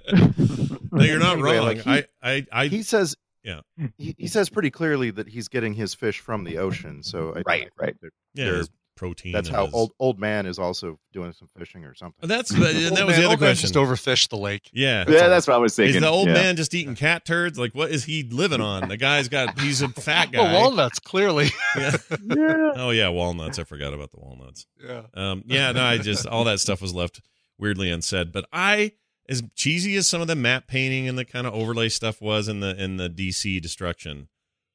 Yeah. No, you're not Anyway, wrong. like, he- I, I, I, he says yeah, he, he says pretty clearly that he's getting his fish from the ocean. So I Right, think right. that yeah. they're- his protein. that's and how his- old old man is also doing some fishing or something. That's and that Old was man- the other old man question. Just overfished the lake. Yeah. Yeah, that's what I was thinking. Is the old Yeah. man just eating cat turds? Like, what is he living on? The guy's got, he's a fat guy. Well, walnuts, clearly. Yeah. Yeah. Oh, yeah, walnuts. I forgot about the walnuts. Yeah. Um, yeah, no, I just, all that stuff was left weirdly unsaid. But I, as cheesy as some of the map painting and the kind of overlay stuff was in the in the D C Destruction,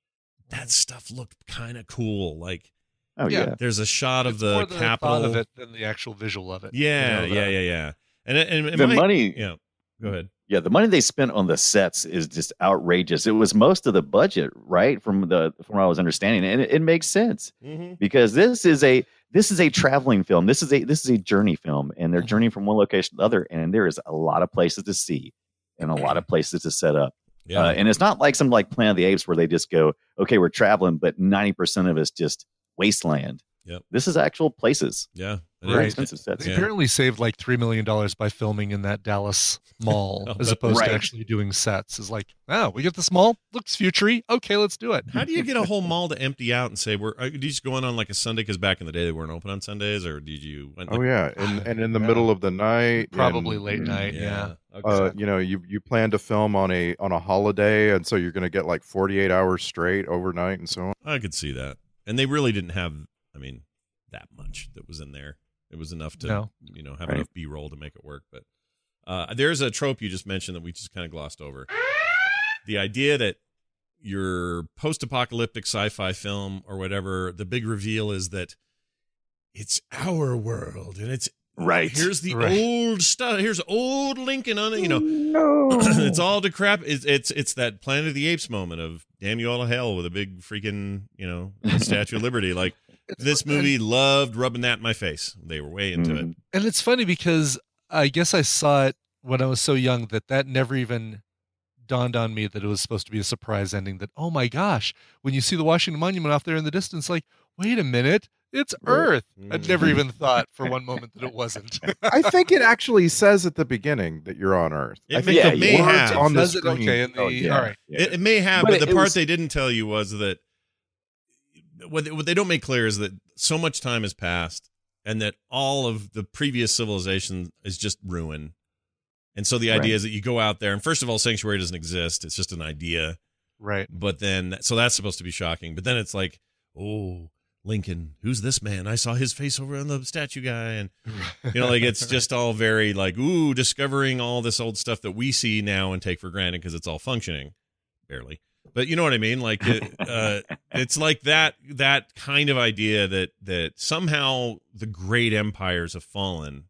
that stuff looked kind of cool. Like, Oh yeah. Yeah. there's a shot of It's the more the Capitol. thought of it than the actual visual of it. Yeah, You know, yeah, the- yeah, yeah. And, and, and The my- money- Yeah, go ahead. Yeah, the money they spent on the sets is just outrageous. It was most of the budget, right? From the from what I was understanding, and it, it makes sense Mm-hmm. because this is a this is a traveling film. This is a this is a journey film, and they're journeying from one location to the other, and there is a lot of places to see and a lot of places to set up. Yeah. Uh, and it's not like some like Planet of the Apes where they just go, okay, we're traveling, but ninety percent of it's just wasteland. Yep. This is actual places. Yeah. And Very it- expensive sets. They Yeah. apparently saved like three million dollars by filming in that Dallas mall, Oh, as that- opposed Right. to actually doing sets. It's like, oh, we get this mall, looks futury. Okay, let's do it. How do you get a whole mall to empty out and say we're? uh, Did you just go in on like a Sunday? Because back in the day they weren't open on Sundays, or did you? Like, Oh yeah, and and in the Yeah. middle of the night, Probably and, late night. Yeah. Okay. Uh, you know, you you plan to film on a on a holiday, and so you're going to get like forty-eight hours straight overnight, and so on. I could see that, and they really didn't have. I mean, that much that was in there. It was enough to No. you know have Right. enough B roll to make it work. But uh, there's a trope you just mentioned that we just kind of glossed over. The idea that your post-apocalyptic sci-fi film or whatever, the big reveal is that it's our world and it's Right. here's the Right. old stuff. Here's old Lincoln on it. You know, No. it's all decrep. It's, it's it's that Planet of the Apes moment of damn you all to hell with a big freaking you know Statue of Liberty. Like this movie loved rubbing that in my face. They were way into it. Mhm. And it's funny because I guess I saw it when I was so young that that never even dawned on me that it was supposed to be a surprise ending. That, oh my gosh, when you see the Washington Monument off there in the distance, like, wait a minute, it's Earth. I'd never Mm. even thought for one moment that it wasn't. I think it actually says at the beginning that you're on Earth. It I may- think yeah, the may words have. on the Does it? screen. Okay, in the, Oh, yeah. all right. Yeah. It, it may have, But but, it- the it part was- they didn't tell you was that what they, what they don't make clear is that so much time has passed and that all of the previous civilization is just ruin. And so the idea Right. is that you go out there and first of all, sanctuary doesn't exist. It's just an idea. Right. But then, so that's supposed to be shocking. But then it's like, oh, Lincoln, who's this man? I saw his face over on the statue guy. And, you know, like it's just all very like, ooh, discovering all this old stuff that we see now and take for granted because it's all functioning. Barely. But you know what I mean? Like, it, uh, it's like that, that kind of idea that, that somehow the great empires have fallen.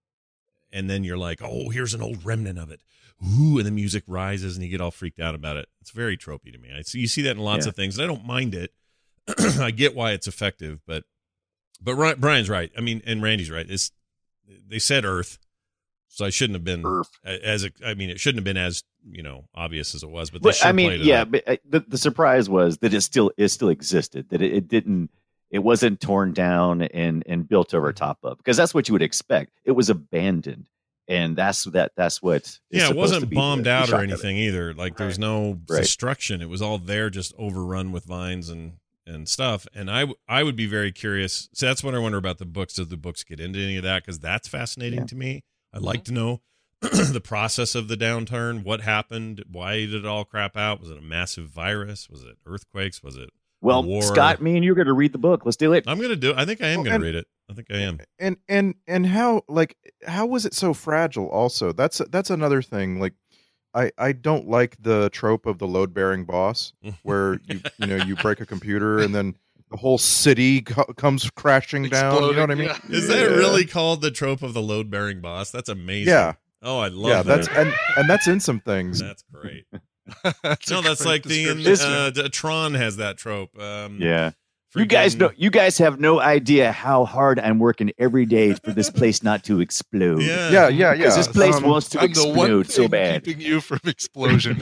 And then you're like, oh, here's an old remnant of it. Ooh, and the music rises and you get all freaked out about it. It's very tropey to me. I see, you see that in lots Yeah. of things, and I don't mind it. I get why it's effective, but but Ry- Brian's right. I mean, and Randy's right. It's they said Earth, so I shouldn't have been Earth. as I mean, it shouldn't have been as you know obvious as it was. But they But, sure I mean, played it yeah, up. but uh, the, the surprise was that it still it still existed, that it, it didn't, it wasn't torn down and and built over top of, because that's what you would expect. It was abandoned, and that's that that's what. is Yeah, it supposed to wasn't be bombed the- the out shock or of it. anything either. Like there's no Right. destruction. It was all there, just overrun with vines and and stuff. And I w- I would be very curious. So that's what I wonder about the books. Does the books get into any of that? Because that's fascinating Yeah. to me. I'd like to know the process of the downturn. What happened? Why did it all crap out? Was it a massive virus? Was it earthquakes? Was it Well, war? Scott, me and you're going to read the book. Let's do it. I'm gonna do. I think I am Well, gonna and- read it. I think I am. and and and how like how was it so fragile? Also, that's that's another thing. Like, I I don't like the trope of the load bearing boss, where you you know you break a computer and then the whole city co- comes crashing down. You know what I mean? Is that really called the trope of the load bearing boss? That's amazing. Yeah. Oh, I love Yeah, that. that's and and that's in some things. That's great. That's a No, that's great like the description. uh, the Tron has that trope. Um, Yeah. You guys freaking- know. You guys have no idea how hard I'm working every day for this place not to explode. Yeah, Yeah, yeah, yeah. Because this place Um, wants to I'm the one explode so thing bad. keeping you from explosion.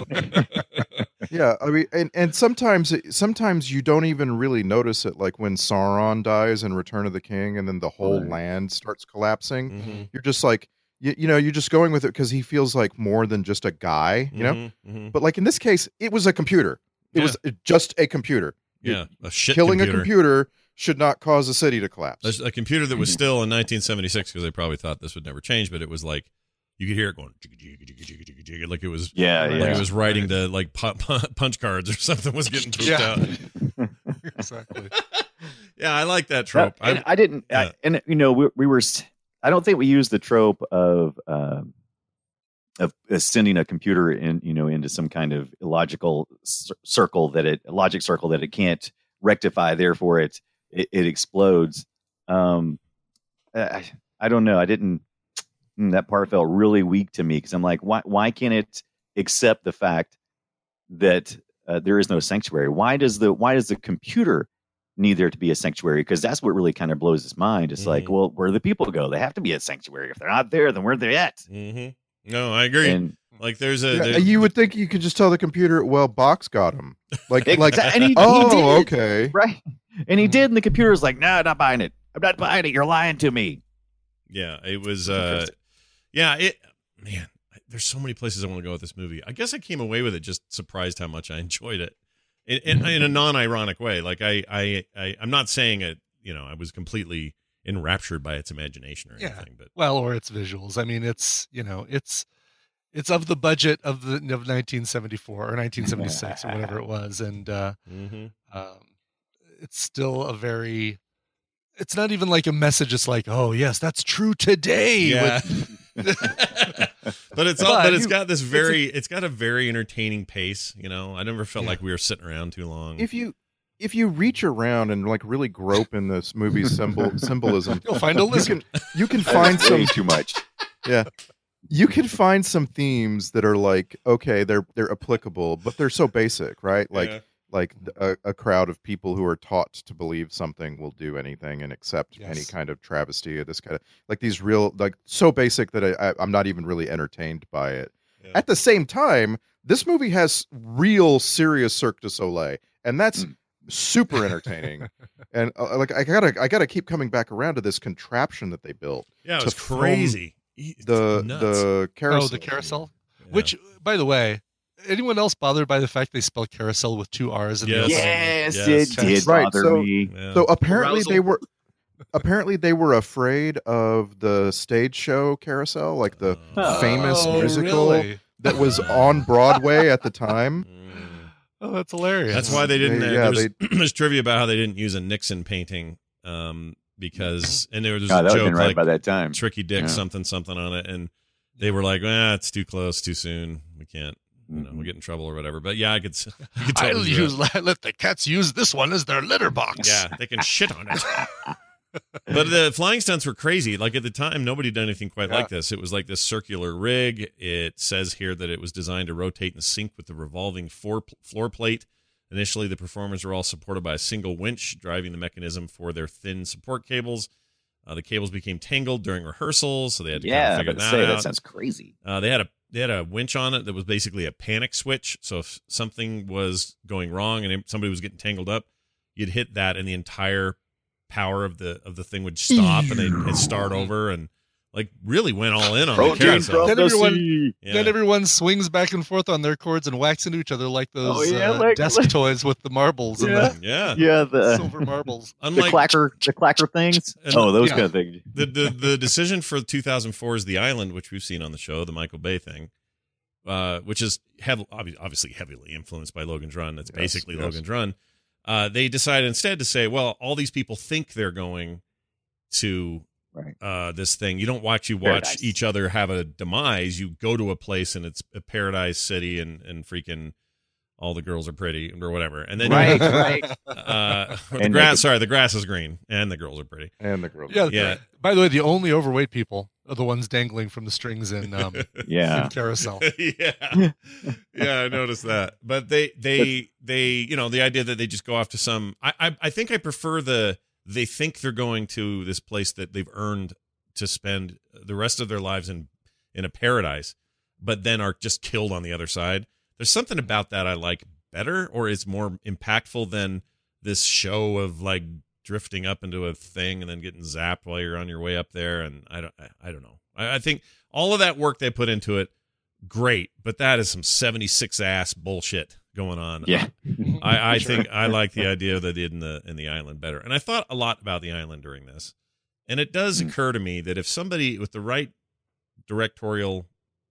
Yeah, I mean, and, and sometimes sometimes you don't even really notice it, like when Sauron dies in Return of the King, and then the whole Right. land starts collapsing. Mhm. You're just like, you, you know, you're just going with it because he feels like more than just a guy, you know. Mhm, mhm. But like in this case, it was a computer. It Yeah. was just a computer. Yeah, a shit Killing computer. a computer should not cause a city to collapse. A, a computer that was still in nineteen seventy-six because they probably thought this would never change, but it was like you could hear it going jigga, jigga, jigga, jigga, jigga, jigga, like it was Yeah, like yeah. it was writing to like pu- pu- punch cards or something was getting pooped Yeah. out. Exactly. Yeah, I like that trope. Uh, and I, I didn't. yeah. I, and you know, we, we were. s- I don't think we used the trope of um, of uh, sending a computer in, you know, into some kind of illogical cir- circle that it, a logic circle that it can't rectify. Therefore, it it, it explodes. Um, I, I don't know. I didn't. mm, That part felt really weak to me because I'm like, why why can't it accept the fact that uh, there is no sanctuary? Why does the why does the computer need there to be a sanctuary? Because that's what really kind of blows his mind. It's like, Mhm. well, where do the people go? They have to be a sanctuary. If they're not there, then where are they at? Mhm. No, I agree. And like there's a Yeah, there- you would think you could just tell the computer, well, Box got him. Like, like, Exa- and he, he oh, did, okay. right? And he did, and the computer's like, no, not buying it. I'm not buying it. You're lying to me. yeah, it was. uh Yeah, it. Man, there's so many places I want to go with this movie. I guess I came away with it just surprised how much I enjoyed it, in, in, in a non-ironic way. Like I, I, I, I'm not saying it. You know, I was completely enraptured by its imagination or Yeah. anything. But Well, or its visuals. I mean, it's you know, it's it's of the budget of the of nineteen seventy-four or nineteen seventy-six or whatever it was, and uh, mhm. um, it's still a very. It's not even like a message. It's like, oh yes, that's true today. yeah. with- but it's all. But But it's you- got this it's a- very. It's got a very entertaining pace. You know, I never felt Yeah. like we were sitting around too long. If you if you reach around and like really grope in this movie's symbol symbolism, You'll find a you lizard. can you can find Way some too much. yeah. You can find some themes that are like, okay, they're they're applicable, but they're so basic, right? Like Yeah. like a, a crowd of people who are taught to believe something will do anything and accept any Yes. kind of travesty of this kind of like these real like so basic that I, I, I'm not even really entertained by it. Yeah. At the same time, this movie has real serious Cirque du Soleil, and that's Mm. super entertaining. and uh, like I gotta I gotta keep coming back around to this contraption that they built. yeah, it to was film crazy. It's The nuts. the carousel. Oh, the carousel. Yeah. Which, by the way, anyone else bothered by the fact they spell carousel with two R's in Yes. the Yes, Yes. it did Right, bother so- me. Yeah. So apparently Arousal. they were apparently they were afraid of the stage show carousel, like the Oh. famous Oh, musical really? that was on Broadway at the time. Mm. Oh, that's hilarious. That's why they didn't. They- uh, yeah, there's, there's trivia about how they didn't use a Nixon painting um, because, and there was God, a that would have joke been right like by that time. Tricky Dick Yeah. something something on it, and they were like, "Ah, it's too close, too soon. We can't, you know, Mhm. we'll get in trouble or whatever." But yeah, I could. s- I could I'll totally do use that. let the cats use this one as their litter box. Yeah, they can shit on it. But the flying stunts were crazy. Like at the time, nobody did anything quite Yeah. like this. It was like this circular rig. It says here that it was designed to rotate and sync with the revolving floor, floor plate Initially, the performers were all supported by a single winch driving the mechanism for their thin support cables. Uh, the cables became tangled during rehearsals, so they had to yeah, kind of figure but that say, out. That sounds crazy. Uh, they had a they had a winch on it that was basically a panic switch. So if something was going wrong and somebody was getting tangled up, you'd hit that, and the entire power of the of the thing would stop, and they'd, it'd start over, and like really went all in on the carousel. Then everyone, Yeah. then everyone swings back and forth on their cords and whacks into each other like those Oh, yeah, uh, like- desk like- toys with the marbles and Yeah. the Yeah. Yeah, the silver marbles. the Unlike clacker, the clacker things. And Oh, those yeah. kind of things. the, the the decision for two thousand four's The Island, which we've seen on the show, the Michael Bay thing, uh, which is hev- obvi- obviously heavily influenced by Logan's Run. That's Yes, basically yes. Logan's Run. Uh, they decided instead to say, well, all these people think they're going to Right. uh, this thing. You don't watch you watch Paradise. each other have a demise. You go to a place and it's a paradise city, and and freaking all the girls are pretty or whatever. And then Right, right. uh, or the And grass. naked. Sorry, the grass is green and the girls are pretty. And the girl. Yeah, Yeah. By the way, the only overweight people are the ones dangling from the strings in, um, Yeah. in Carousel. yeah, yeah, I noticed that. But they, they, they, you know, the idea that they just go off to some. I, I, I think I prefer the. They think they're going to this place that they've earned to spend the rest of their lives in, in a paradise, but then are just killed on the other side. There's something about that I like better, or it's more impactful than this show of like drifting up into a thing and then getting zapped while you're on your way up there. And I don't, I, I don't know. I, I think all of that work they put into it, great, but that is some seventy-six ass bullshit going on. Yeah. I, I think I like the idea they did in the in the Island better. And I thought a lot about the Island during this. And it does Mm. occur to me that if somebody with the right directorial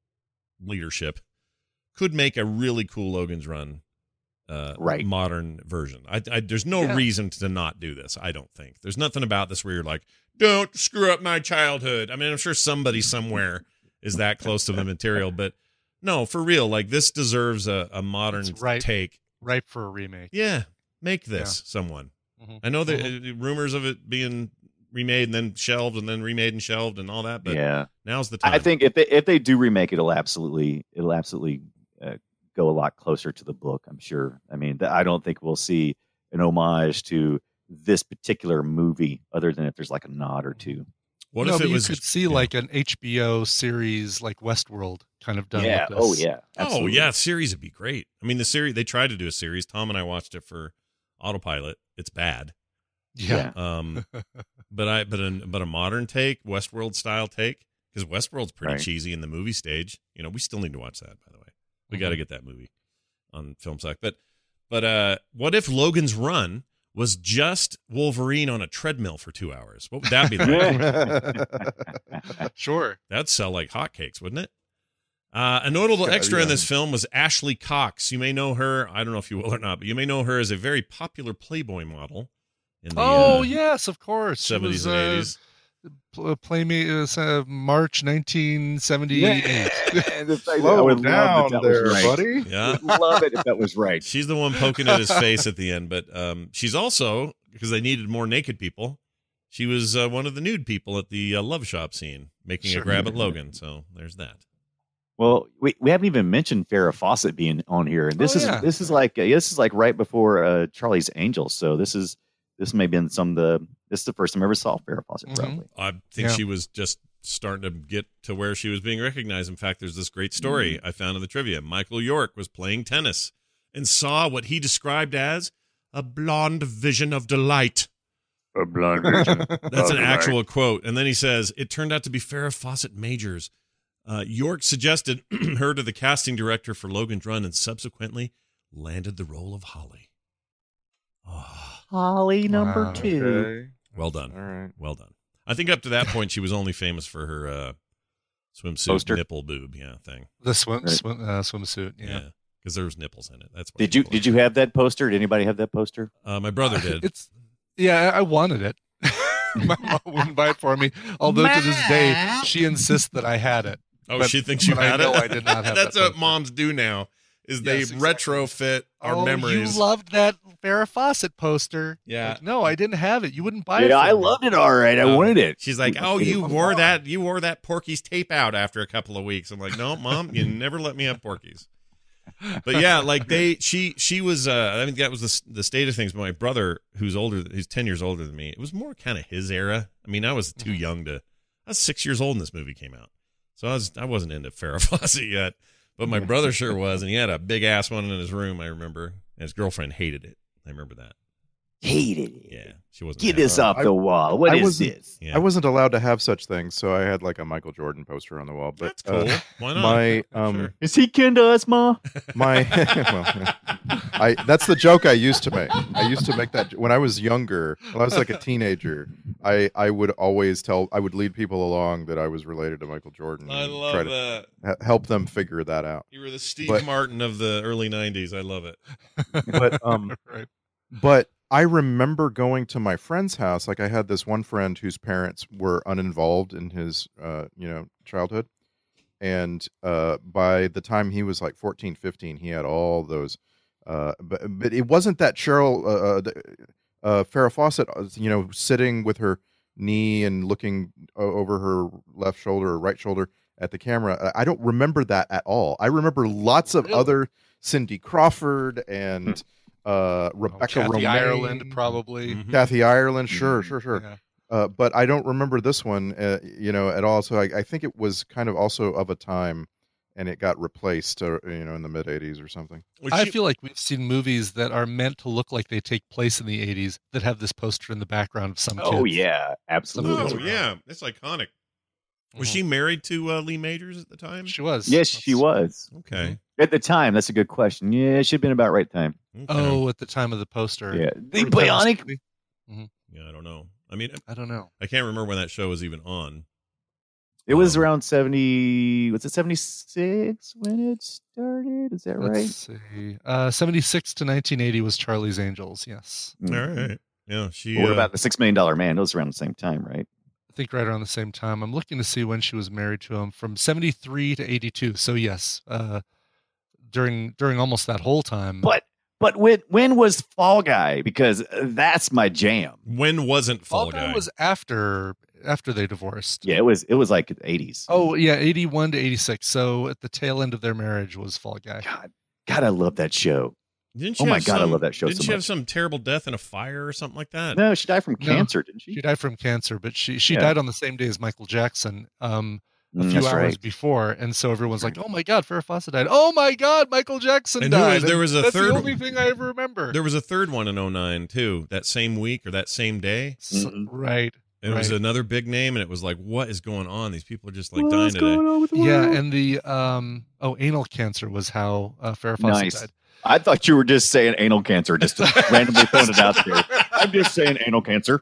leadership could make a really cool Logan's Run uh, Right. modern version. I, I, there's no Yeah. reason to not do this, I don't think. There's nothing about this where you're like, don't screw up my childhood. I mean, I'm sure somebody somewhere is that close to the material, but no, for real, like this deserves a, a modern It's right. take. Ripe for a remake. Yeah, make this someone. Mhm. I know that uh, rumors of it being remade and then shelved and then remade and shelved and all that, but Yeah. now's the time. I think if they if they do remake it, it'll absolutely it'll absolutely uh, go a lot closer to the book. I'm sure. I mean, th- I don't think we'll see an homage to this particular movie, other than if there's like a nod or two. What no, if but it was? you could see like an H B O series like Westworld kind of done yeah. with this. Oh yeah. Oh Absolutely. yeah, series would be great. I mean, the series they tried to do a series. Tom and I watched it for Autopilot. It's bad. Yeah. Um, but I but a but a modern take, Westworld style take, because Westworld's pretty Right. cheesy in the movie stage. You know, we still need to watch that. By the way, we got to get that movie on Film Sack. But but uh, what if Logan's Run was just Wolverine on a treadmill for two hours? What would that be like? Sure. That'd sell like hotcakes, wouldn't it? Uh, a notable Yeah, extra in yeah. this film was Ashley Cox. You may know her. I don't know if you will or not, but you may know her as a very popular Playboy model in the Oh uh, yes, of course. She seventies was, and uh, eighties. pl- Playmate uh, uh, March nineteen seventy-eight. Slow down there, buddy. Yeah. Would love it if that was right. She's the one poking at his face at the end, but um, she's also, because they needed more naked people, she was uh, one of the nude people at the uh, love shop scene, making Sure. a grab at Logan. So there's that. Well, we, we haven't even mentioned Farrah Fawcett being on here, and this Oh, is yeah. this is like uh, this is like right before uh, Charlie's Angels. So this is this may have been some of the this is the first time I ever saw Farrah Fawcett. Mhm. Probably. I think Yeah. she was just starting to get to where she was being recognized. In fact, there's this great story I found in the trivia. Michael York was playing tennis and saw what he described as a blonde vision of delight. A blind vision. That's an of actual quote. And then he says, it turned out to be Farrah Fawcett Majors. Uh, York suggested her to the casting director for Logan's Run and subsequently landed the role of Holly. Oh, Holly number Wow. two. Okay. well done. All right. Well done. I think up to that point, she was only famous for her uh, swimsuit Poster? nipple boob, yeah, thing. The swim, Right. swim uh, swimsusit. Yeah, Yeah. because there was nipples in it. That's why Did you people did you have that poster? Did anybody have that poster? Uh, my brother did. It's yeah. I I wanted it. My mom wouldn't buy it for me. Although to this day, she insists that I had it. oh, but- she thinks you but I had know it. I did not have That's that what poster. moms do now. Is they Yes, exactly. retrofit our oh, memories. You loved that Farrah Fawcett poster. Yeah. Like, no, I didn't have it. You wouldn't buy it. Yeah, for I me. loved it. All right, I Uh, wanted it. She's like, "Oh, you wore that. You wore that Porky's tape out after a couple of weeks." I'm like, "No, Mom, you never let me have Porky's." But yeah, like they, she, she was. Uh, I think that was the the state of things. But my brother, who's older, who's ten years older than me, it was more kind of his era. I mean, I was too Mm-hmm. young to. I was six years old when this movie came out, so I was I wasn't into Farrah Fawcett yet. But my brother sure was, and he had a big ass one in his room. I remember, and his girlfriend hated it. I remember that. Hated it. Yeah, she wasn't. Get happy. this off the wall. What I is wasn't- this? Yeah. I wasn't allowed to have such things, so I had like a Michael Jordan poster on the wall. But That's cool. uh, Why not? my Yeah, um sure. Is he kin to us, Ma? my well, I that's the joke I used to make. I used to make that when I was younger. When I was like a teenager, I I would always tell I would lead people along that I was related to Michael Jordan. I and love try to that. ha- help them figure that out. You were the Steve But- Martin of the early nineties. I love it. But um Right. But I remember going to my friend's house. Like I had this one friend whose parents were uninvolved in his, uh, you know, childhood. And uh, by the time he was like fourteen, fifteen, he had all those. Uh, but, but it wasn't that Cheryl, uh, uh, the- uh, Farrah Fawcett, uh, you know, sitting with her knee and looking o- over her left shoulder or right shoulder at the camera. I I don't remember that at all. I remember lots of Really? other Cindy Crawford and uh, Rebecca Kathy Romaine, Ireland, probably. Mhm. Kathy Ireland, sure, sure, sure. Yeah. Uh, but I don't remember this one, uh, you know, at all. So I, I think it was kind of also of a time, and it got replaced, uh, you know, in the mid eighties or something. Was I she- feel like we've seen movies that are meant to look like they take place in the eighties that have this poster in the background of some Oh kids. yeah, absolutely. Oh yeah, it's iconic. Was Mhm. she married to uh, Lee Majors at the time? She was. Yes, she was. Okay. At the time, that's a good question. Yeah, it should have been about right time. okay. Oh, at the time of the poster. Yeah, the Or the time of bionic. movie. Mhm. Yeah, I don't know. I mean, I don't know. I can't remember when that show was even on. It was Um, around seventy. Was it seventy six when it started? Is that Let's right? see. Uh, seventy-six to nineteen eighty was Charlie's Angels. Yes. Mm. All right. Yeah, she. Well, what uh, about the Six Million Dollar Man? It was around the same time, right? I think right around the same time. I'm looking to see when she was married to him from seventy-three to eighty-two. So yes, uh, during during almost that whole time. But but when when was Fall Guy? Because that's my jam. when wasn't Fall Fall Guy? Guy was after after they divorced. Yeah, it was it was like the eighties. Oh yeah, eighty-one to eighty-six. So at the tail end of their marriage was Fall Guy. God, God, I love that show. Didn't Oh she my have God, I some- love that show Didn't so she have much. some terrible death in a fire or something like that? No, she died from No. cancer, didn't she? She died from cancer, but she she Yeah. died on the same day as Michael Jackson. Um, a Mm, few that's hours right. before, and so everyone's like, "Oh my God, Farrah Fawcett died! Oh my God, Michael Jackson And who died!" was- there was a That's third- the only thing I ever remember. There was a third one in oh nine too, that same week or that same day. So- Mhm. right. And it was right. another big name, and it was like, what is going on? These people are just like dying today. on with the Yeah, world? and the um oh anal cancer was how uh, Farrah Fawcett Nice. died. I thought you were just saying anal cancer, just to randomly throwing it out there. I'm just saying anal cancer.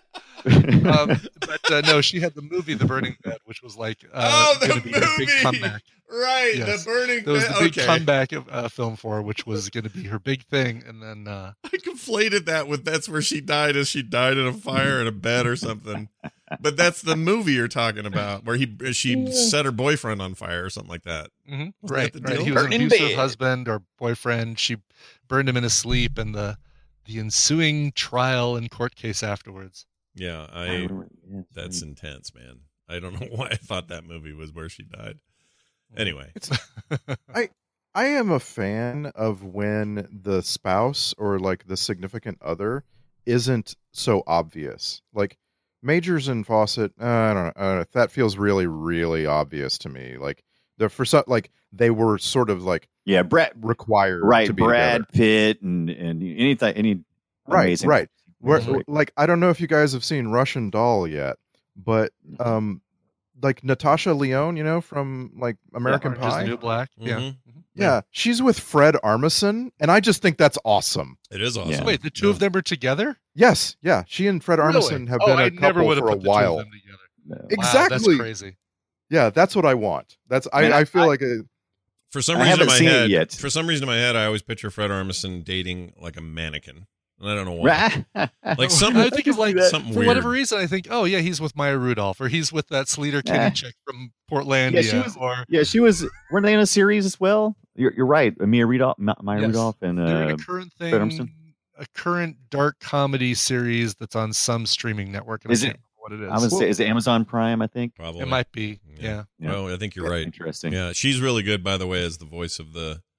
Um, but uh, no, she had the movie The Burning Bed, which was like uh, going to be her big comeback. Right, Yes. the burning. That was the big okay. comeback of, uh, film for her, which was going to be her big thing, and then uh, I conflated that with that's where she died, as she died in a fire in a bed or something. But that's the movie you're talking about, where he she set her boyfriend on fire or something like that. mhm, Wasn't right, that the right. deal? He was an Burning abusive Bed. husband or boyfriend. She burned him in his sleep, and the the ensuing trial and court case afterwards. Yeah, I. That's intense, man. I don't know why I thought that movie was where she died. Anyway, I I am a fan of when the spouse or like the significant other isn't so obvious. Like Majors and Fawcett, uh, I don't know. Uh, that feels really, really obvious to me. Like the for some, like they were sort of like Yeah, Brad. required, Right, To be Brad together. Pitt and and anything, any Right, amazing- right. Where, Right. like I don't know if you guys have seen Russian Doll yet, but um, like Natasha Lyonne, you know, from like American Orange is the Pie. New Black. Yeah. Mhm. Yeah, she's with Fred Armisen, and I just think that's awesome. it is awesome. Yeah. Wait, the two of them are together? Yes, yeah, she and Fred Armisen Really? have oh, been a I never couple would have for a put the two while. of them together. No. Wow, Exactly. that's crazy. Yeah, that's what I want. That's I, Man, I, I- feel I- like a, For some I reason in haven't my seen it head, yet. for some reason in my head, I always picture Fred Armisen dating like a mannequin, and I don't know why. Right. Like some, I think of like something for weird. whatever reason, I think, oh yeah, he's with Maya Rudolph, or he's with that Sleater Kinney Eh. chick from Portlandia, Yeah, she was- or Yeah, she was. Weren't they in a series as well? You're, you're right. Mia Rudolph, Ma- Maya Yes. Rudolph, and they're in uh, a current Fred thing, Armisen? a current dark comedy series that's on some streaming network. And Is I it- can't remember what it is. I would say, is it Amazon Prime? I think. Probably. It might be, yeah. Yeah. Well, I think you're right. Interesting. Yeah, she's really good, by the way, as the voice of the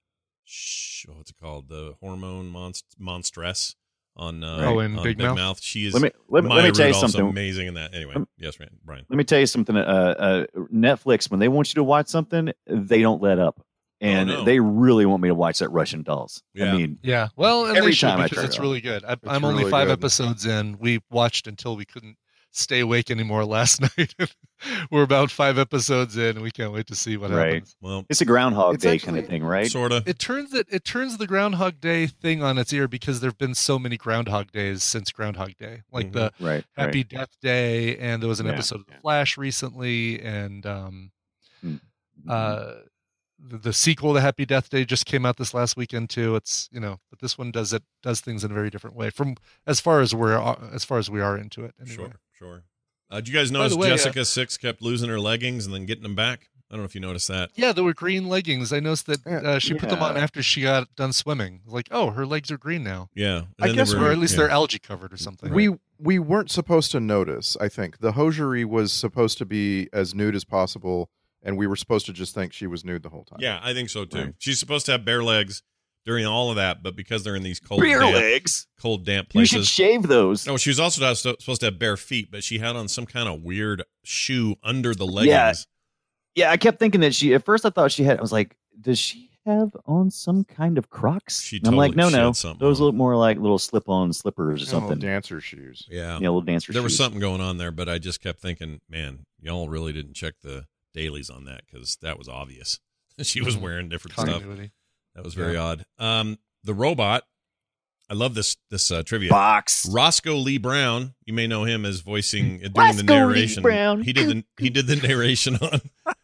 sh- what's it called? The hormone monst- monstress on uh, Oh, in on Big Big Mouth? Mouth. She is. Let me let me, Maya let me tell you Rudolph's something. amazing in that. Anyway, Let me- yes, man, Brian. Let me tell you something. Uh, uh, Netflix, when they want you to watch something, they don't let up, and Oh, no. they really want me to watch that Russian Dolls. Yeah. I mean, Yeah, well, and Every they should time I because turn it's it on. really good. I, It's I'm only really five good. episodes in. We watched until we couldn't stay awake anymore last night. We're about five episodes in, and we can't wait to see what Right. happens. Well, it's a Groundhog It's Day actually- kind of thing, right? sort of. It turns it it turns the Groundhog Day thing on its ear because there've been so many Groundhog Days since Groundhog Day, like Mhm. the Right. Happy right. Death Day, and there was an Yeah, episode of The yeah. Flash recently, and um, Mm. uh, the, the sequel to Happy Death Day just came out this last weekend too. It's you know, but this one does it does things in a very different way from as far as we're as far as we are into it. Anyway. Sure, sure. Uh, did you guys By notice the way, uh, Jessica Six kept losing her leggings and then getting them back? I don't know if you noticed that. Yeah, there were green leggings. I noticed that Yeah. uh, she put them on Yeah. after she got done swimming. Like, oh, her legs are green now, Yeah, and I then they guess- were- or at least yeah. they're algae covered or something. We we weren't supposed to notice. I think the hosiery was supposed to be as nude as possible, and we were supposed to just think she was nude the whole time. Yeah, I think so too. Right. She's supposed to have bare legs during all of that, but because they're in these cold, Bare damp, legs. cold, damp You should places. shave those. No, she was also not so- supposed to have bare feet, but she had on some kind of weird shoe under the leggings. Yeah, I kept thinking that she. At first, I thought she had. I was like, does she have on some kind of Crocs? She And I'm like, no, totally no. had something Those on. look more like little slip-on slippers or You know, something. dancer shoes. Yeah, Yeah, little dancer there was shoes. something going on there, but I just kept thinking, man, y'all really didn't check the dailies on that because that was obvious. She was wearing different stuff. Continuity. That was very odd. Um, the robot. I love this this uh, trivia. Box. Roscoe Lee Brown, you may know him as voicing uh, doing Roscoe the Lee narration. Brown. He did the he did the narration on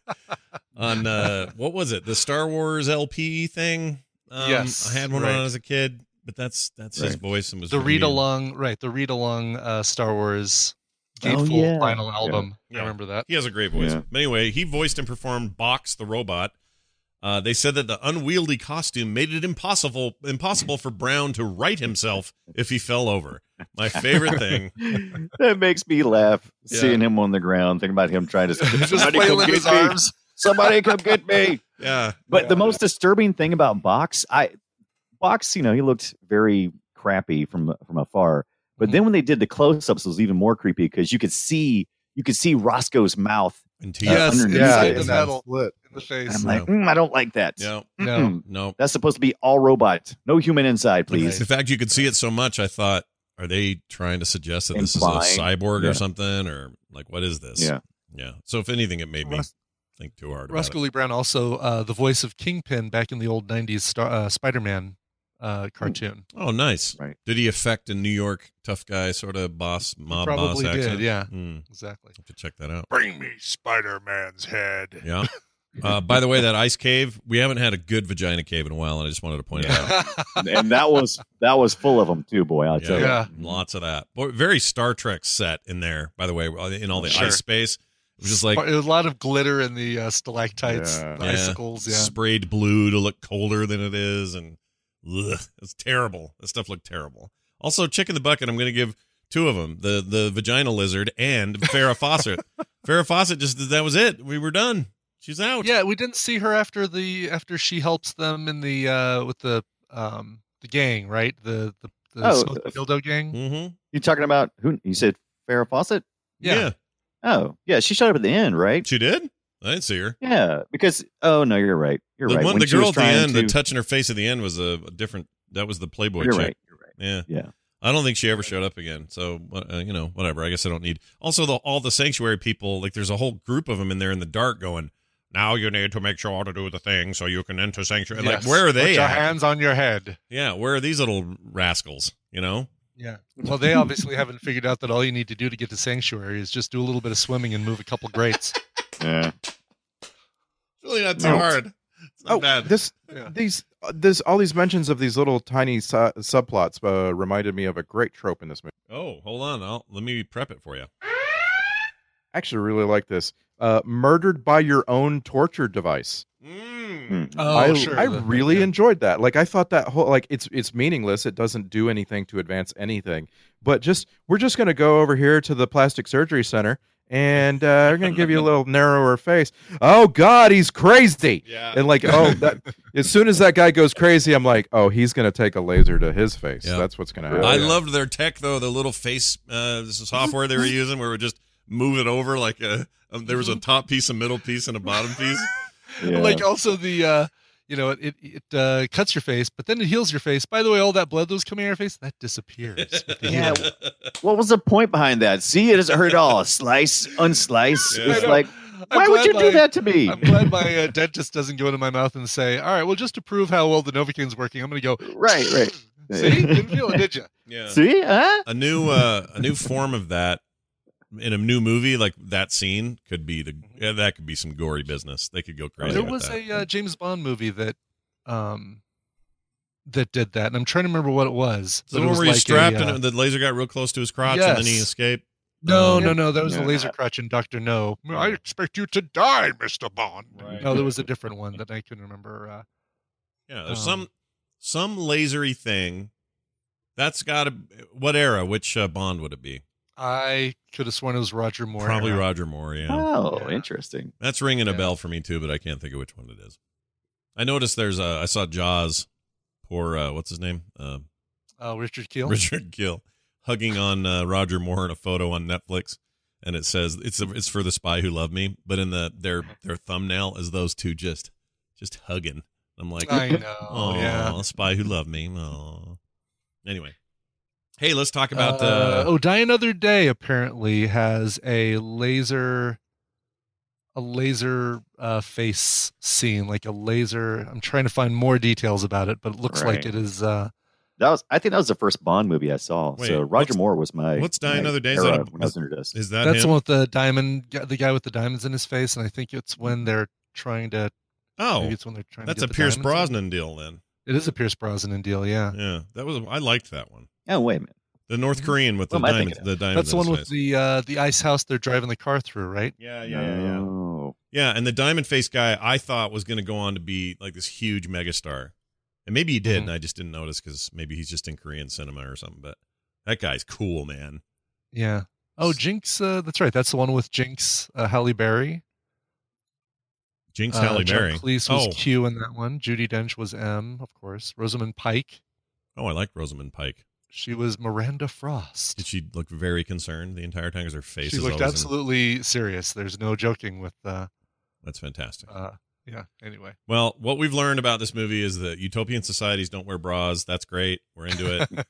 on uh, what was it? The Star Wars L P thing. Um, Yes, I had one right. on as a kid, but that's that's his Right. voice and was The really- read along, right? The read along uh, Star Wars Oh, Gatefold yeah. final Yeah. album. Yeah. I remember that. He has a great voice. Yeah. But anyway, he voiced and performed Box the robot. Uh, they said that the unwieldy costume made it impossible impossible for Brown to right himself if he fell over. My favorite thing. That makes me laugh Yeah. seeing him on the ground, thinking about him trying to Just somebody come flailing get his me. arms. Somebody come get me. Yeah. But the most disturbing thing about Box, I Box, you know, he looked very crappy from from afar. But then when they did the close-ups, it was even more creepy because you could see you could see Roscoe's mouth. And teeth. Yes, underneath inside it. the it's metal split. in the And face. I'm like, mm, I don't like that. No. No. Mm-mm. No. That's supposed to be all robot, no human inside, please. The fact you could see it so much, I thought, are they trying to suggest that this Implying. is a cyborg Yeah. or something, or like what is this? Yeah. Yeah. So if anything, it made me Ros- think too hard about Roscoe it. Lee Brown also uh, the voice of Kingpin back in the old nineties Star, uh, Spider-Man uh, cartoon. Oh, nice. Right. Did he affect a New York tough guy sort of boss mob boss Probably did. accent? Yeah, Hmm. exactly. Have to check that out. Bring me Spider-Man's head. Yeah. Uh, by the way, that ice cave, we haven't had a good vagina cave in a while, and I just wanted to point it out. And that was that was full of them too, boy. I'll tell you. Yeah. Lots of that. Boy, very Star Trek set in there, by the way, in all the Sure. ice space. It was just like a lot of glitter in the uh, stalactites, Yeah. the Yeah. icicles. Yeah, sprayed blue to look colder than it is, and ugh, it's terrible. That stuff looked terrible. Also, Chick in the Bucket, I'm going to give two of them: the the vagina lizard and Farrah Fawcett. Farrah Fawcett just that was it. We were done. She's out. yeah. We didn't see her after the after she helps them in the uh, with the um the gang, right? The the, the Oh, Smoky dildo gang. Mm-hmm. You talking about who? You said Farrah Fawcett? Yeah. Yeah. Oh, yeah. She showed up at the end, right? She did. I didn't see her. Yeah, because oh no, you're right. You're the right. one, When the she was girl at the trying end, the to- touching her face at the end was a, a different. That was the Playboy You're chick. right. You're right. Yeah. Yeah. I don't think she ever showed up again. So, uh, you know, whatever. I guess I don't need. Also, the, all the sanctuary people, like there's a whole group of them in there in the dark going, now you need to make sure to do the thing so you can enter sanctuary. Yes. Like, where are they Put your at? hands on your head. Yeah, where are these little rascals, you know? Yeah. Well, they obviously haven't figured out that all you need to do to get to sanctuary is just do a little bit of swimming and move a couple grates. Yeah. It's really not too No. hard. It's not Oh, bad. this Yeah. these uh, this all these mentions of these little tiny su- subplots uh, reminded me of a great trope in this movie. Oh, hold on. I'll, let me prep it for you. I actually really like this. Uh, murdered by your own torture device. Mm. Oh, I, sure. I the- really yeah. enjoyed that. Like I thought that whole like it's it's meaningless. It doesn't do anything to advance anything. But just we're just gonna go over here to the plastic surgery center and uh, we're gonna give you a little narrower face. Oh God, he's crazy. Yeah. And like, oh, that, as soon as that guy goes crazy, I'm like, oh, he's gonna take a laser to his face. Yeah. That's what's gonna happen. I loved their tech though. The little face uh, this is software they were using, where we just move it over like a um, there was a top piece, a middle piece, and a bottom piece. Yeah. Like also the, uh, you know, it it uh, cuts your face, but then it heals your face. By the way, all that blood that was coming out of your face, that disappears. Yeah. What was the point behind that? See, it doesn't hurt at all. Slice, unslice. Yeah. It's I know. like, I'm why would glad you do my- that to me? I'm glad my uh, dentist doesn't go into my mouth and say, all right, well, just to prove how well the Novocaine's working, I'm going to go, Right, right. see, didn't feel it, did you? Yeah. See, huh? A new uh, a new form of that in a new movie, like that scene could be the yeah, that could be some gory business. They could go crazy. There with was that. a uh, James Bond movie that um, that did that, and I'm trying to remember what it was. So but the it one was where he like strapped a, uh, and the laser got real close to his crotch and then he Yes. escaped. No, Um, no, no. That was Yeah. the laser crutch in Doctor No. I expect you to die, Mister Bond. Right. No, there was a different one that I couldn't remember. Uh, Yeah, there's Um, some some lasery thing. That's got to what era? Which uh, Bond would it be? I could have sworn it was Roger Moore. Probably era. Roger Moore. Yeah, Oh, Yeah. interesting. that's ringing a Yeah. bell for me too, but I can't think of which one it is. I noticed there's a. I saw Jaws. Poor uh, what's his name? Uh, Oh, Richard Keel. Richard Gill hugging on uh, Roger Moore in a photo on Netflix, and it says it's a, it's for The Spy Who Loved Me, but in the their their thumbnail is those two just just hugging. I'm like, I know. oh yeah. Spy Who Loved Me. Oh. Anyway, hey, let's talk about uh, uh, oh, Die Another Day apparently has a laser, a laser uh, face scene, like a laser. I'm trying to find more details about it, but it looks like Right. it is. Uh, That was, I think that was the first Bond movie I saw. Wait, so Roger what's- Moore was my. what's Die my Another Day? Is era that a- when I was introduced. is that that's him? the one with the diamond, the guy with the diamonds in his face, and I think it's when they're trying to. Oh, maybe it's when they're trying. that's to a get the Pierce diamonds in. Brosnan deal then. It is a Pierce Brosnan deal, yeah. Yeah, that was I liked that one. Oh wait a minute. The North Korean with the What am I diamonds. thinking The diamonds. That's the in one his with face. the uh, the ice house they're driving the car through, right? Yeah, yeah, yeah, yeah. Oh. Yeah, and the diamond face guy I thought was going to go on to be like this huge megastar, and maybe he did, Mhm. and I just didn't notice because maybe he's just in Korean cinema or something. But that guy's cool, man. Yeah. Oh, Jinx. Uh, that's right. That's the one with Jinx, uh, Halle Berry. Jinx Uh, Halle John Berry. Cleese was Oh, Q in that one. Judi Dench was M, of course. Rosamund Pike. oh, I like Rosamund Pike. She was Miranda Frost. Did she look very concerned the entire time? Because her face She is looked always in- absolutely serious. There's no joking with. Uh, That's fantastic. uh, yeah. Anyway. Well, what we've learned about this movie is that utopian societies don't wear bras. That's great. We're into it.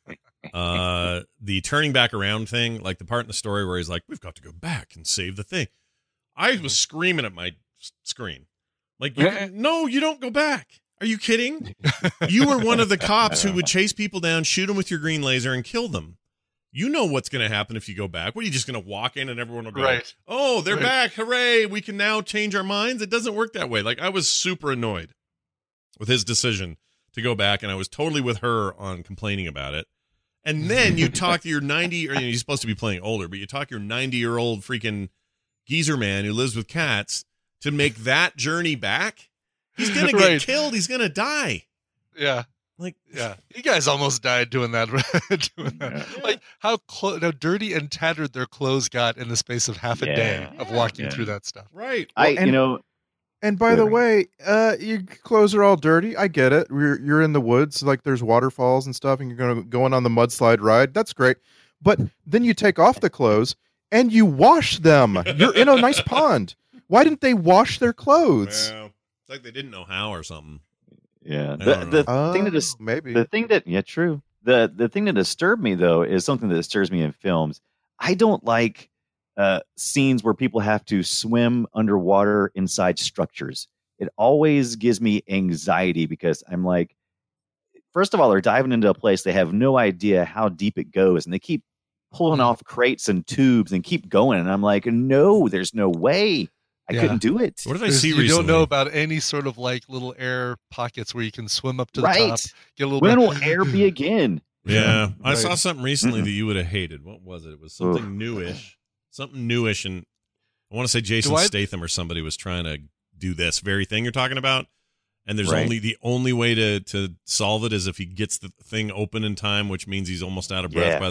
uh, the turning back around thing, like the part in the story where he's like, "We've got to go back and save the thing." I was screaming at my s- screen, like, you, "No, you don't go back." Are you kidding? You were one of the cops who would chase people down, shoot them with your green laser, and kill them. You know what's going to happen if you go back. What are you just going to walk in and everyone will go, Right. "Oh, they're Right. back. Hooray. We can now change our minds." It doesn't work that way. Like, I was super annoyed with his decision to go back, and I was totally with her on complaining about it. And then you talk to your ninety, or you know, he's supposed to be playing older, but you talk your ninety-year-old freaking geezer man who lives with cats to make that journey back. He's going to get Right. killed. He's going to die. Yeah. Like, Yeah. You guys almost died doing that. doing that. Like how clo- how dirty and tattered their clothes got in the space of half a Yeah. day of walking Yeah. through that stuff. right. I, and- you know, And by the Good. way, uh, your clothes are all dirty. I get it. You're, you're in the woods, like there's waterfalls and stuff, and you're going to going on the mudslide ride. That's great. But then you take off the clothes and you wash them. You're in a nice pond. Why didn't they wash their clothes? Well, it's like they didn't know how or something. yeah. I The, don't the Oh, thing that is maybe. the thing that yeah, true. The the thing that disturbed me though is something that disturbs me in films. I don't like uh, scenes where people have to swim underwater inside structures. It always gives me anxiety because I'm like, first of all, they're diving into a place they have no idea how deep it goes, and they keep pulling off crates and tubes and keep going. And I'm like, no, there's no way. I Yeah. couldn't do it. What did I There's- see you recently? don't know about any sort of like little air pockets where you can swim up to the Right. top, get a little When bit. will air be again? Yeah, I Right. saw something recently Mm-mm. that you would have hated. What was it? It was something Ugh. newish, something newish, and I want to say Jason Do I- Statham or somebody was trying to do this very thing you're talking about, and there's Right. only the only way to to solve it is if he gets the thing open in time, which means he's almost out of breath Yeah. by the. Ugh.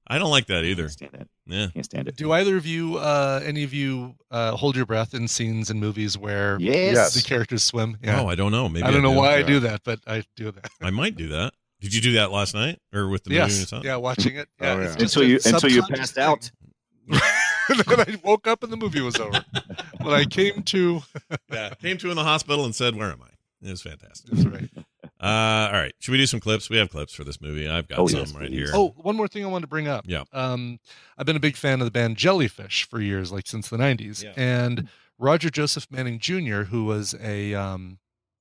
I don't like that either. Can't stand it. Yeah, can't stand it. Do either of you, uh, any of you, uh, hold your breath in scenes and movies where Yes. the characters swim? Oh, I don't know. Maybe I don't know do. why I Yeah. do that, but I do that. I might do that. Did you do that last night or with the movie? Yes. you saw? Yeah, watching it. Yeah, Oh, it's yeah. just Until a you until you subconscious passed thing. out. Then I woke up and the movie was over. When I came to, Yeah, came to in the hospital and said, "Where am I?" It was fantastic. that's right. Uh, all right, should we do some clips? We have clips for this movie. I've got Oh, some yes, right please. here. Oh, one more thing I wanted to bring up. Yeah. Um, I've been a big fan of the band Jellyfish for years, like since the nineties. Yeah. And Roger Joseph Manning Junior, who was a um,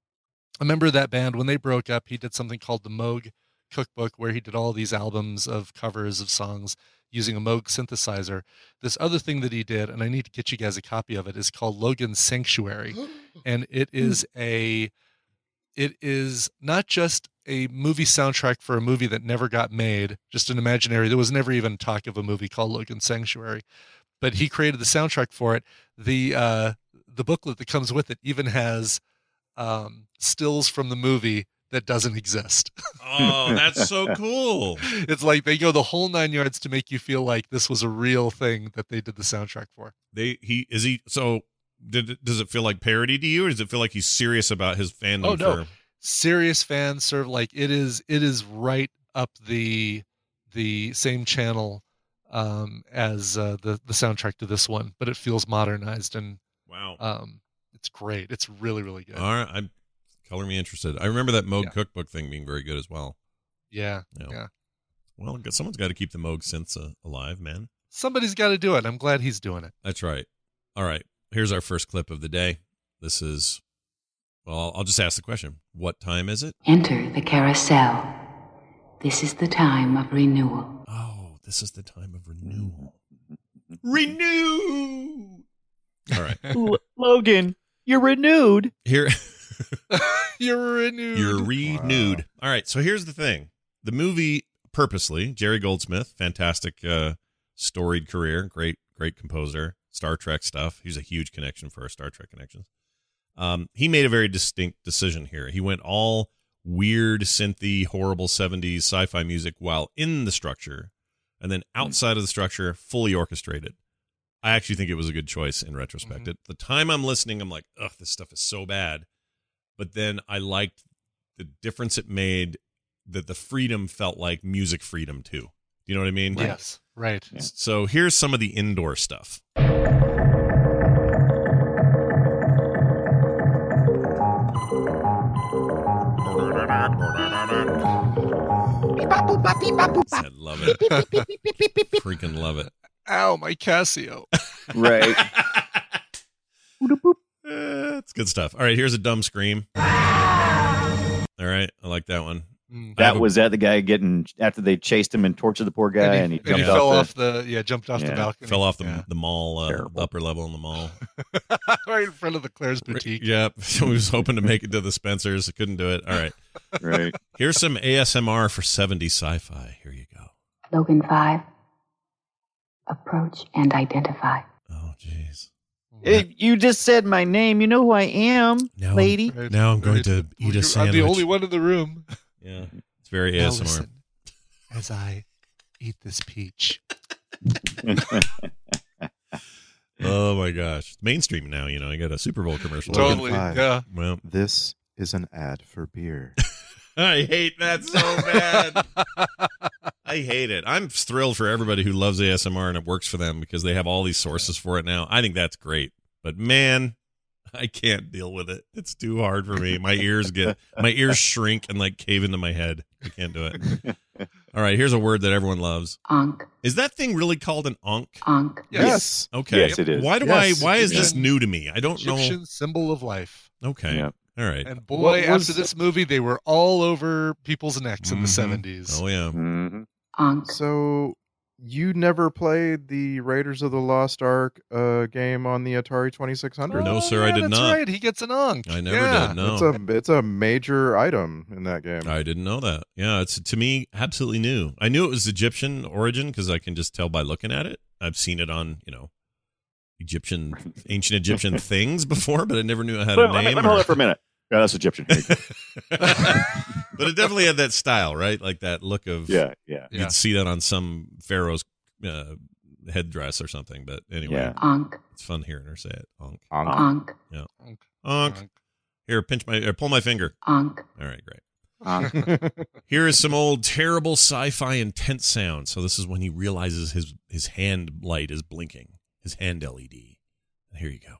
a member of that band, when they broke up, he did something called the Moog Cookbook, where he did all these albums of covers of songs using a Moog synthesizer. This other thing that he did, and I need to get you guys a copy of it, is called Logan's Sanctuary. And it is a it is not just a movie soundtrack for a movie that never got made, just an imaginary. There was never even talk of a movie called Logan's Sanctuary, but he created the soundtrack for it. The uh, the booklet that comes with it even has um, stills from the movie that doesn't exist. Oh, that's so cool. It's like they go the whole nine yards to make you feel like this was a real thing that they did the soundtrack for. They he is he so did it- does it feel like parody to you, or does it feel like he's serious about his fandom? Oh, no. For, Serious fans serve like it is. It is right up the the same channel um, as uh, the the soundtrack to this one, but it feels modernized and wow. um, it's great. It's really really good. All right, I color me interested. I remember that Moog Yeah. Cookbook thing being very good as well. Yeah, Yeah. yeah. Well, someone's got to keep the Moog synths uh, alive, man. Somebody's got to do it. I'm glad he's doing it. That's right. All right, here's our first clip of the day. This is, well, I'll just ask the question. What time is it? Enter the carousel. This is the time of renewal. Oh, this is the time of renewal. Renew. All right. L- Logan, you're renewed. Here, You're renewed. you're renewed. All right. So here's the thing. The movie, purposely, Jerry Goldsmith, fantastic uh, storied career, great, great composer, Star Trek stuff. He's a huge connection for our Star Trek connections. Um, he made a very distinct decision here. He went all weird, synthy, horrible seventies sci-fi music while in the structure, and then outside of the structure, fully orchestrated. I actually think it was a good choice in retrospect. Mm-hmm. At the time I'm listening, I'm like, ugh, this stuff is so bad. But then I liked the difference it made, that the freedom felt like music freedom too. Do you know what I mean? Yes, right. Yeah. So here's some of the indoor stuff. I love it. Freaking love it. Ow, my Casio. Right. Uh, it's good stuff. All right, here's a dumb scream. All right, I like that one. Mm. I have That a- was that the guy getting after they chased him and tortured the poor guy, and he, and he, jumped fell off, off the yeah jumped off the Yeah. balcony. Fell off the, Yeah. the mall, uh, Terrible. upper level in the mall. right in front of the Claire's boutique. Yep. So he was hoping to make it to the Spencers. Couldn't do it. All right. the right. Here's some A S M R for seventies sci-fi. Here you go. Logan five. Approach and identify. Oh, jeez. Hey, you just said my name. You know who I am, Now, lady. Right. now I'm going Right. to eat a You're- sandwich. I'm the only one in the room. Yeah. It's very Now A S M R. listen, as I eat this peach. Oh, my gosh. Mainstream now, you know. I got a Super Bowl commercial. Logan Totally. five. Yeah. Well, This is an ad for beer. I hate that so bad. I hate it. I'm thrilled for everybody who loves A S M R and it works for them because they have all these sources for it now. I think that's great. But man, I can't deal with it. It's too hard for me. My ears get my ears shrink and like cave into my head. I can't do it. All right, here's a word that everyone loves. Ankh. Is that thing really called an ankh? Ankh. Yes. Okay. Yes, it is. Why do Yes. I why is this Egyptian- new to me? I don't Egyptian know. symbol of life. Okay. Yeah. All right. And boy, What was- after this movie, they were all over people's necks in the Mhm. seventies. Oh yeah. Mhm. Ankh. So you never played the Raiders of the Lost Ark uh, game on the Atari twenty-six hundred? No, sir, I yeah, did that's not. right. He gets an unk. I never yeah. did. No. It's a it's a major item in that game. I didn't know that. Yeah, it's to me absolutely new. I knew it was Egyptian origin because I can just tell by looking at it. I've seen it on, you know, Egyptian, ancient Egyptian things before, but I never knew it had Let, a let me, name. let me hold or- it for a minute. Yeah, that's Egyptian. But it definitely had that style, right? Like that look of Yeah, yeah. You'd Yeah. see that on some pharaoh's uh, headdress or something. But anyway, Yeah. Ankh. it's fun hearing her say it. Ankh. Ankh. Ankh. Yeah. Ankh. Ankh. Here, pinch my, or pull my finger. Ankh. All right, great. Ankh. Here is some old terrible sci-fi intense sound. So this is when he realizes his his hand light is blinking, his hand L E D. And here you go.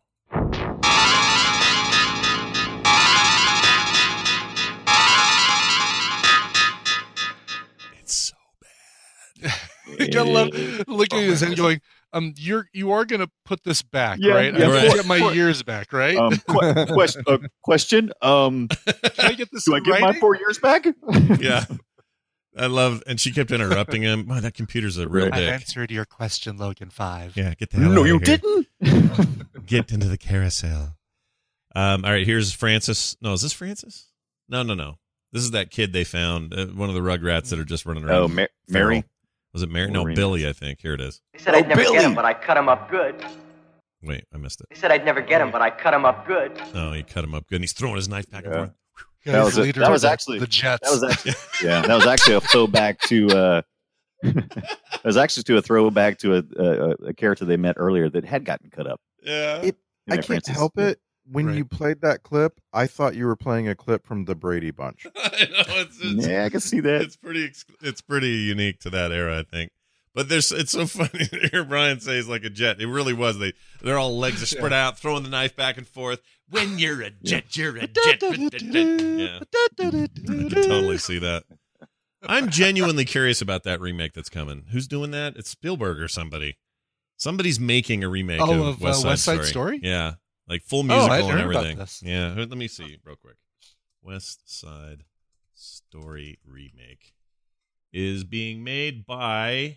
It's so bad. You gotta love looking at his hand, going, "Um, you're you are gonna put this back, Yeah, right? yeah, I have right. to get my years back, right? Um, que- quest- uh, question. Um, Can I get this? do I in get my writing? four years back? Yeah. I love, and she kept interrupting him. Wow, that computer's a real Right. I dick. answered your question, Logan Five. Yeah, get the hell No, out you of here. didn't. Get into the carousel. Um, all right, here's Francis. No, is this Francis? No, no, no. This is that kid they found, uh, one of the Rugrats that are just running around. Oh, Ma- Feral. Mary. Was it Mary? No, Maureen. Billy, I think. Here it is. They said Oh, I'd never Billy. get him, but I cut him up good. Wait, I missed it. They said I'd never get him, but I cut him up good. Oh, he cut him up good. And he's throwing his knife back and Yeah. forth. Yeah, That he's was the a- leader that of was the- actually- the Jets. That was actually yeah. That was actually a throwback to. Uh, that was actually to a throwback to a, a, a character they met earlier that had gotten cut up. Yeah. It, Yeah, I can't Francis. help it. When Right. you played that clip, I thought you were playing a clip from the Brady Bunch. I know. It's, it's, Yeah, I can see that. it's pretty ex- it's pretty unique to that era, I think. But there's it's so funny to hear Brian say he's like a jet. It really was. They they're all legs are spread out, throwing the knife back and forth. When you're a jet, you're a jet. Yeah, I can totally see that. I'm genuinely curious about that remake that's coming. Who's doing that? It's Spielberg or somebody. Somebody's making a remake Oh, of, of, West, uh, Side, West Side Story. Story? Yeah, like full Oh, I musical hadn't and heard about everything. this. Yeah, let me see real quick. West Side Story remake is being made by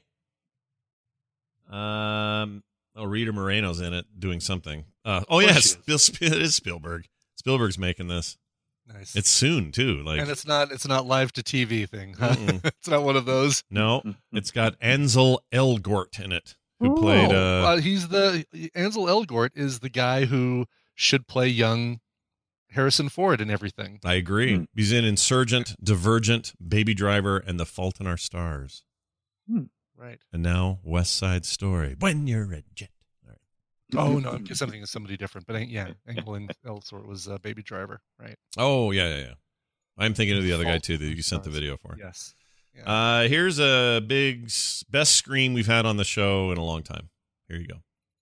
um oh Rita Moreno's in it doing something. Uh, oh Of yeah, course she Spiel, it is Spielberg. Spielberg's making this. Nice. It's soon too. Like and it's not it's not live to T V thing. Huh? Mm-mm. It's not one of those. no, it's got Ansel Elgort in it, who played Oh, uh, uh, he's the Ansel Elgort is the guy who should play young Harrison Ford and everything. I agree. Hmm. He's in Insurgent, Divergent, Baby Driver, and The Fault in Our Stars. Right. And now West Side Story. When you're a jet. All right. Oh no, I'm just something somebody different. But ain't yeah, Engel and Elgort was uh, Baby Driver, right? Oh yeah, yeah, yeah. I'm thinking of the other guy Fault too that in you Our sent the Stars. video for. Yes. Yeah. Uh, here's a big s- best scream we've had on the show in a long time. Here you go.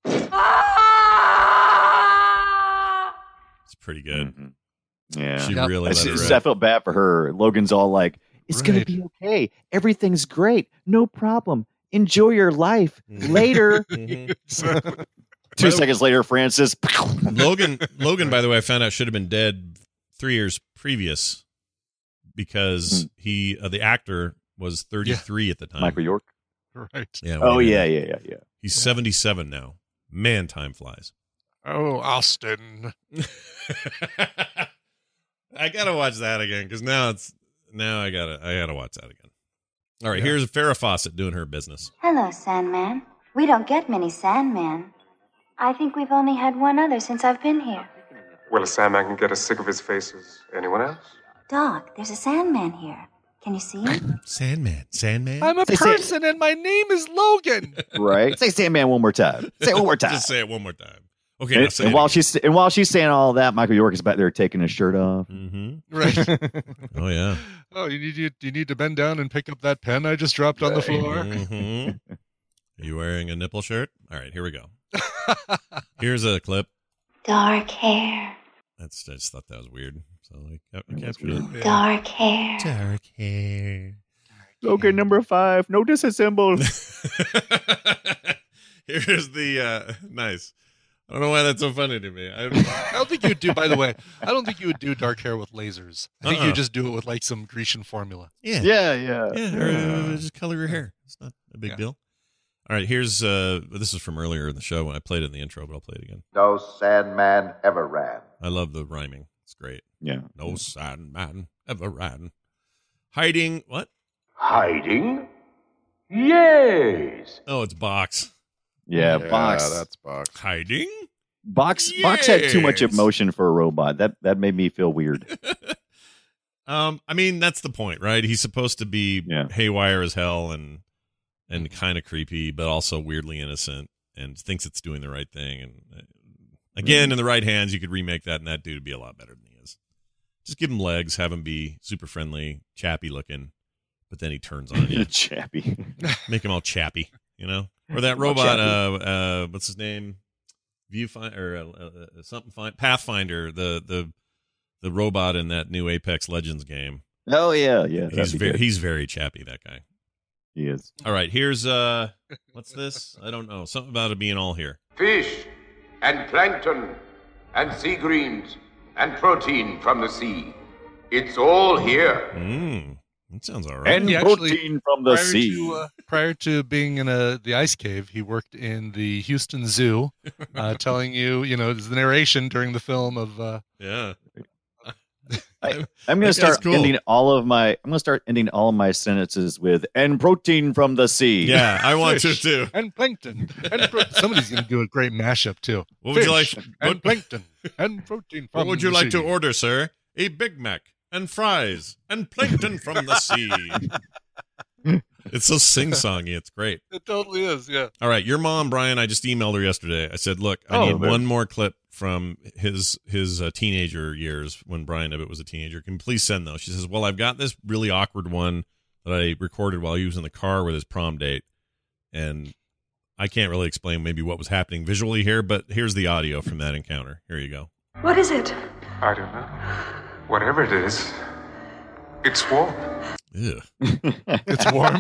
It's pretty good. Mhm. Yeah. She Yep. really I, let see- it I rip. felt bad for her. Logan's all like, "It's gonna Right. be okay. Everything's great. No problem. Enjoy your life. Mhm. Later." Mhm. Exactly. Two By the- seconds later, Francis. Logan, Logan, by the way, I found out should have been dead three years previous because Hmm. he, uh, the actor, was thirty-three at the time. Michael York. Right. Yeah. Oh when he yeah, did yeah, yeah, yeah. it. He's seventy-seven now. Man, time flies. Oh, Austin. I gotta watch that again because now it's now I gotta I gotta watch that again. All right, Yeah. here's Farrah Fawcett doing her business. Hello, Sandman. We don't get many Sandmen. I think we've only had one other since I've been here. Well, a Sandman can get as sick of his face as anyone else. Doc, there's a Sandman here. Can you see him? Sandman, Sandman. I'm a Say- say- person and my name is Logan. Right. Say Sandman one more time. Say it one more time. Just say it one more time. Okay, now And, say and it while again. she's and while she's saying all that, Michael York is back there taking his shirt off. Mm-hmm. Right. Oh yeah. Oh, you need you, you need to bend down and pick up that pen I just dropped on the floor. Mhm. Are you wearing a nipple shirt? All right, here we go. Here's a clip. Dark hair. That's I just thought that was weird. So I, I captured it. Dark hair. Dark hair. Logan number five. No disassemble. Here's the uh nice. I don't know why that's so funny to me. I, I don't think you would do. By the way, I don't think you would do dark hair with lasers. I think Uh-uh. you just do it with like some Grecian formula. yeah. yeah, yeah. Yeah, or, uh, just color your hair. It's not a big Yeah. deal. All right, here's uh this is from earlier in the show when I played it in the intro, but I'll play it again. No Sandman ever ran. I love the rhyming. It's great. Yeah. No Sandman ever ran. Hiding what? Hiding? Yes. Oh, it's Box. Yeah, Yeah, Fox. that's Box. Hiding? Box Box had too much Yes. emotion for a robot. That that made me feel weird. Um, I mean, that's the point, right? He's supposed to be Yeah. haywire as hell and and kind of creepy, but also weirdly innocent and thinks it's doing the right thing. And uh, again, in the right hands, you could remake that, and that dude would be a lot better than he is. Just give him legs, have him be super friendly, chappy looking, but then he turns on you. Chappy. Make him all chappy, you know? Or that All robot, chappy. uh, uh, what's his name? Viewfinder or uh, uh, something find Pathfinder, the the the robot in that new Apex Legends game. Oh yeah, yeah. He's that'd be very good. he's very chappy, that guy. He is. All right, here's uh what's this? I don't know. Something about it being all here. Fish and plankton and sea greens and protein from the sea. It's all here. Mm, that sounds all right. And He actually- protein from the prior sea. To, uh, prior to being in a the ice cave, he worked in the Houston Zoo, uh, telling you, you know, it's the narration during the film of. Uh, yeah. I, I'm going to That guy's start cool. ending all of my. I'm going to start ending all of my sentences with "and protein from the sea." Yeah, I want to fish too. And plankton. And pro- somebody's going to do a great mashup too. What would you Fish like- And what- plankton. And protein from What would you the like to sea. order, sir? A Big Mac and fries and plankton from the sea. It's so sing-songy. It's great. It totally is, yeah. All right, your mom, Brian. I just emailed her yesterday. I said, "Look, I Oh, need man. one more clip from his his uh, teenager years when Brian Ibbett was a teenager. Can you please send those?" She says, "Well, I've got this really awkward one that I recorded while he was in the car with his prom date, and I can't really explain maybe what was happening visually here, but here's the audio from that encounter. Here you go." What is it? I don't know. Whatever it is, it's warm. Ew. It's warm.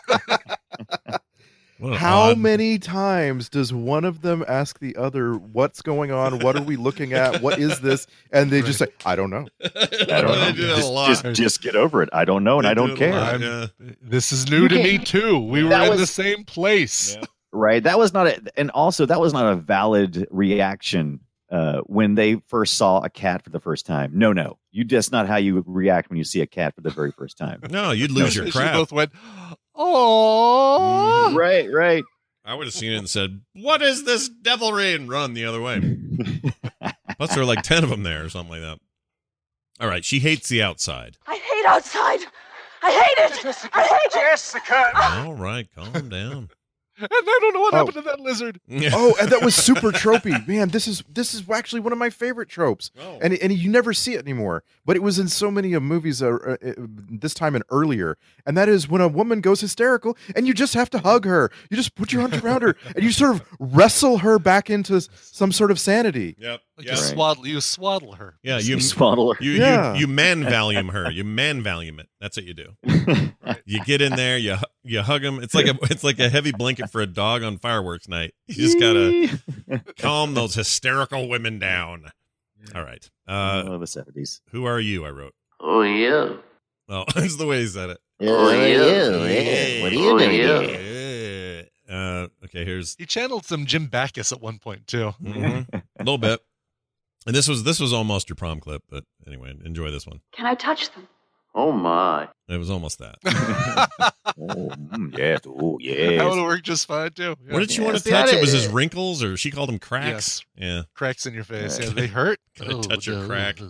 What an How odd- many times does one of them ask the other, "What's going on? What are we looking at? What is this?" And they just say, "I don't know." I don't They know. do that a Just, lot. just, just get over it. I don't know, and They I do don't it a care. lot, I'm- yeah. This is new You to can't- me too. We were That in was- the same place. Right. That was not a, and also that was not a valid reaction uh, when they first saw a cat for the first time. No, no, you that's not how you react when you see a cat for the very first time. No, you'd lose your She crap. both went, oh. Right, right. I would have seen it and said, "What is this devilry?" and run the other way. Plus, there were like ten of them there or something like that. All right, she hates the outside. I hate outside. I hate it. Jessica, I hate it. Jessica. All right, calm down. And I don't know what Oh. happened to that lizard. Oh, and that was super tropey, man. This is this is actually one of my favorite tropes, Oh. and and you never see it anymore. But it was in so many of movies uh, uh, uh, this time and earlier, and that is when a woman goes hysterical, and you just have to hug her. You just put your arms around her, and you sort of wrestle her back into s- some sort of sanity. Yep. Like Yeah. you swaddle, you swaddle her. Yeah, you Swaddle her. you, Yeah. you you man volume her. You man volume it. That's what you do. You get in there. You hu- you hug them. It's like a it's like a heavy blanket for a dog on fireworks night. You just gotta calm those hysterical women down. All right. Uh, oh, the seventies. who are you? I wrote. Oh, yeah. Oh, that's the way he said it. Oh, yeah. yeah. What are you Oh, doing yeah. here? Yeah. Uh, okay, here's He channeled some Jim Backus at one point too. mhm, a little bit. And this was this was almost your prom clip, but anyway, enjoy this one. Can I touch them? Oh, my. It was almost that. Oh, mm, yes. Oh, That yes. would have worked just fine too. Yeah. What did she Yeah, want to see, touch? I It was did- his wrinkles, or she called them cracks. Yeah. Cracks in your face. Yeah. Yeah, they hurt. Gotta Oh, touch your no. crack.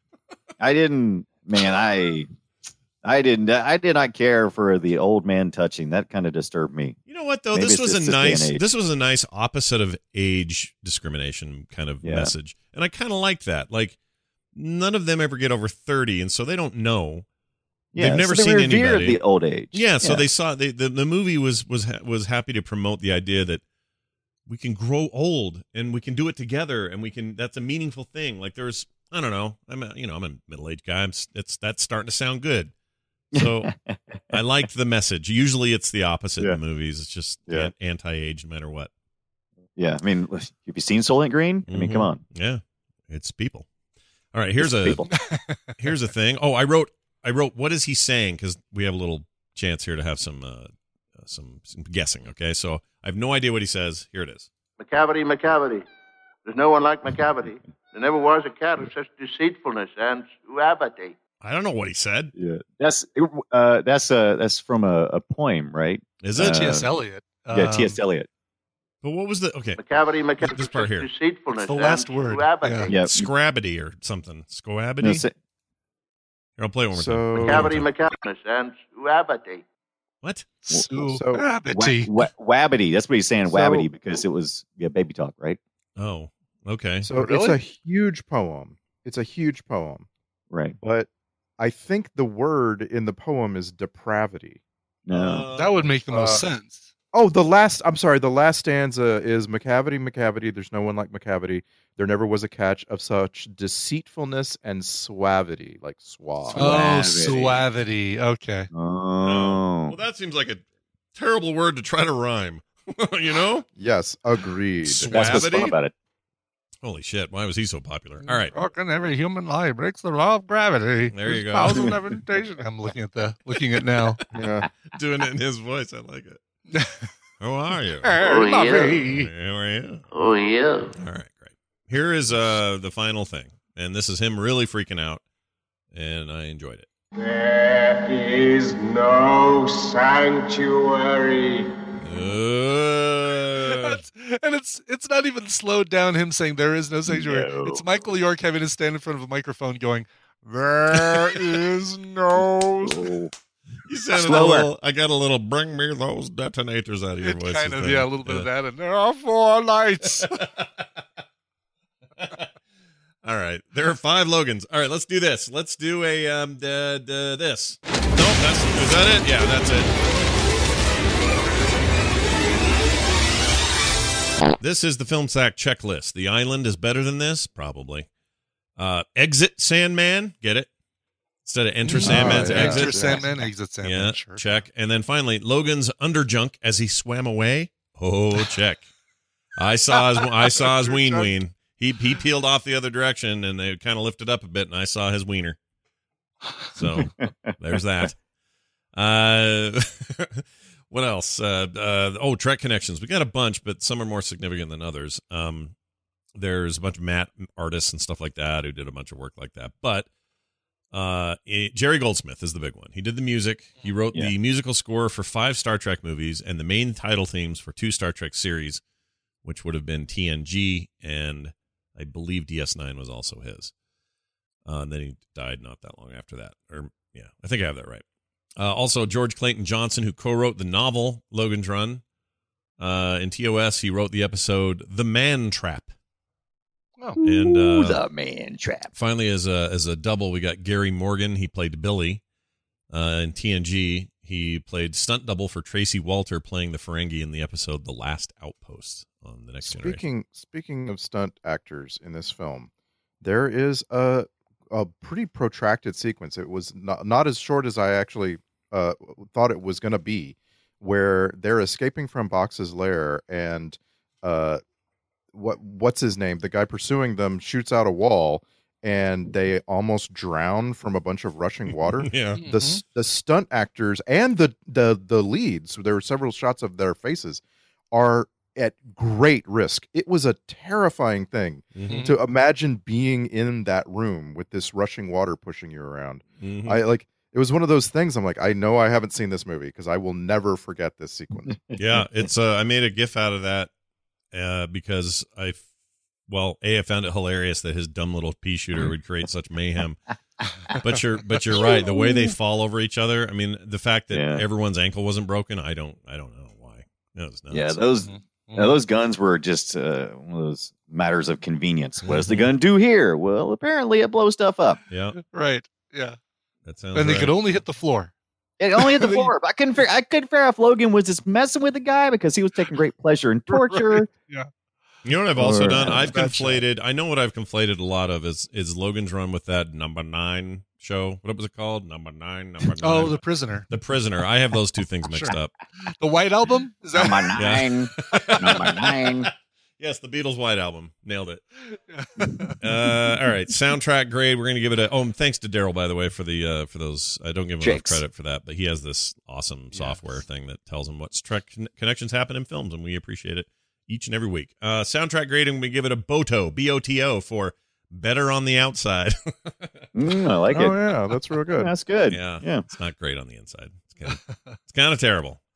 I didn't, man. I, I didn't. I did not care for the old man touching. That kind of disturbed me. You know what though? Maybe this it's was a just this day and nice age. this was a nice opposite of age discrimination kind of Yeah. message. And I kind of like that. Like none of them ever get over thirty, and so they don't know. Yeah, They've never so they seen revered anybody. the old age. Yeah, so they saw they, the the movie was was ha- was happy to promote the idea that we can grow old and we can do it together and we can that's a meaningful thing. Like there's I don't know. I'm a, you know, I'm a middle-aged guy. I'm, s- it's that's starting to sound good. So I liked the message. Usually it's the opposite Yeah. in movies. It's just Yeah. an- anti-age no matter what. Yeah, I mean, have you seen Soylent Green? I mean, Mhm. come on. Yeah. It's people. All right, here's It's a people. here's a thing. Oh, I wrote I wrote what is he saying cuz we have a little chance here to have some uh, some some guessing, okay? So I have no idea what he says. Here it is. McCavity, McCavity. There's no one like McCavity. There never was a cat of such deceitfulness and suavity. I don't know what he said. Yeah, that's uh, that's uh, that's from a, a poem, right? Is Uh, it? T S. Eliot. Yeah, Um, T S. Eliot. But what was the okay? Macavity, macavity, this part here. deceitfulness. It's the last and word. suavity. Yeah. Scrabbity or something. Scoabity. No, say- Here, I'll play it one more So- time. Macavity, macavity, and suavity. What? So- Suavity. Wa- wa- wabbity. That's what he's saying, So- wabbity, because it was yeah, baby talk, right? Oh, okay. So Really? it's a huge poem. It's a huge poem. Right. But I think the word in the poem is depravity. No. That would make the most Uh, sense. Oh, the last, I'm sorry, the last stanza is Macavity, Macavity, there's no one like Macavity. There never was a catch of such deceitfulness and suavity, like suave. Oh, Suavity. suavity. Okay. Oh. Well, that seems like a terrible word to try to rhyme. You know? Yes, agreed. That's what's fun Suavity? about it. Holy shit! Why was he so popular? All right. Fucking every human life breaks the law of gravity. There you There's go. powers of levitation. I'm looking at the looking at now. Yeah. Doing it in his voice. I like it. How are you? Oh, yeah. How are you? Oh, yeah. All right, great. Here is uh the final thing, and this is him really freaking out, and I enjoyed it. There is no sanctuary. Uh, That's- and it's it's not even slowed down him saying there is no sanctuary. No. It's Michael York having to stand in front of a microphone going, there is no. you sounded a Slower. little. I got a little. Bring me those detonators out of your It voice. kind of, thing. yeah, a little bit of that. And there are four lights. All right, there are five Logans. All right, let's do this. Let's do a um the, the, this. Nope, that's is that it? Yeah, that's it. This is the Film Sack checklist. The Island is better than this, probably. Uh, exit Sandman, get it? Instead of enter Sandman's yeah. exit. Enter Sandman, exit Sandman. Yeah, Sure. check. And then finally, Logan's underjunk as he swam away. Oh, check. I saw his I saw his ween ween. He he peeled off the other direction, and they kind of lifted up a bit, and I saw his wiener. So there's that. Uh, what else? Uh, uh, oh, Trek connections. We got a bunch, but some are more significant than others. Um, there's a bunch of Matt artists and stuff like that who did a bunch of work like that. But uh, it, Jerry Goldsmith is the big one. He did the music. He wrote Yeah. the musical score for five Star Trek movies and the main title themes for two Star Trek series, which would have been T N G, and I believe D S nine was also his. Uh, and then he died not that long after that. Or yeah, I think I have that right. Uh, also, George Clayton Johnson, who co-wrote the novel Logan's Run. Uh, in T O S, he wrote the episode The Man Trap. Oh. And Ooh, uh, the man trap. finally, as a as a double, we got Gary Morgan. He played Billy. Uh, in T N G, he played stunt double for Tracy Walter, playing the Ferengi in the episode The Last Outpost on The Next Generation. Speaking speaking of stunt actors in this film, there is a a pretty protracted sequence. It was not not as short as I actually uh, thought it was going to be, where they're escaping from Box's lair, and uh, what what's his name? The guy pursuing them shoots out a wall, and they almost drown from a bunch of rushing water. Yeah. The s- the stunt actors and the the the leads, there were several shots of their faces, are at great risk. It was a terrifying thing Mhm. to imagine being in that room with this rushing water pushing you around. Mhm. I like it was one of those things. I'm like, I know I haven't seen this movie because I will never forget this sequence. Yeah, it's uh, I made a gif out of that uh, because I, f- well, a I found it hilarious that his dumb little pea shooter would create such mayhem. But you're but you're right. The way they fall over each other. I mean, the fact that Yeah. everyone's ankle wasn't broken. I don't I don't know why. That was nuts. Yeah, those now, those guns were just uh, one of those matters of convenience. What does the gun do here? Well, apparently it blows stuff up. Yeah, Right. Yeah. that sounds. And they right. could only hit the floor. It only hit the floor. I couldn't figure. I couldn't figure out if Logan was just messing with the guy because he was taking great pleasure in torture. Right. Yeah. You know what I've also Or, done? uh, I've bad conflated. I know what I've conflated a lot of is is Logan's Run with that number nine show. What was it called? Number nine. Number nine. Oh, The Prisoner. The Prisoner. I have those two things mixed Sure. up. The White Album? Is that Number nine. Number nine. Yes, the Beatles' White Album. Nailed it. Uh, all right, soundtrack grade. We're gonna give it a. Oh, and thanks to Daryl, by the way, for the uh, for those. I don't give him Chicks. enough credit for that, but he has this awesome software thing that tells him what's Trek con- connections happen in films, and we appreciate it each and every week. Uh, soundtrack grading, we give it a BOTO, B O T O, for better on the outside. Mm, I like Oh it. yeah, that's real good. That's good. Yeah, Yeah. it's not great on the inside. It's kind of, it's kind of terrible.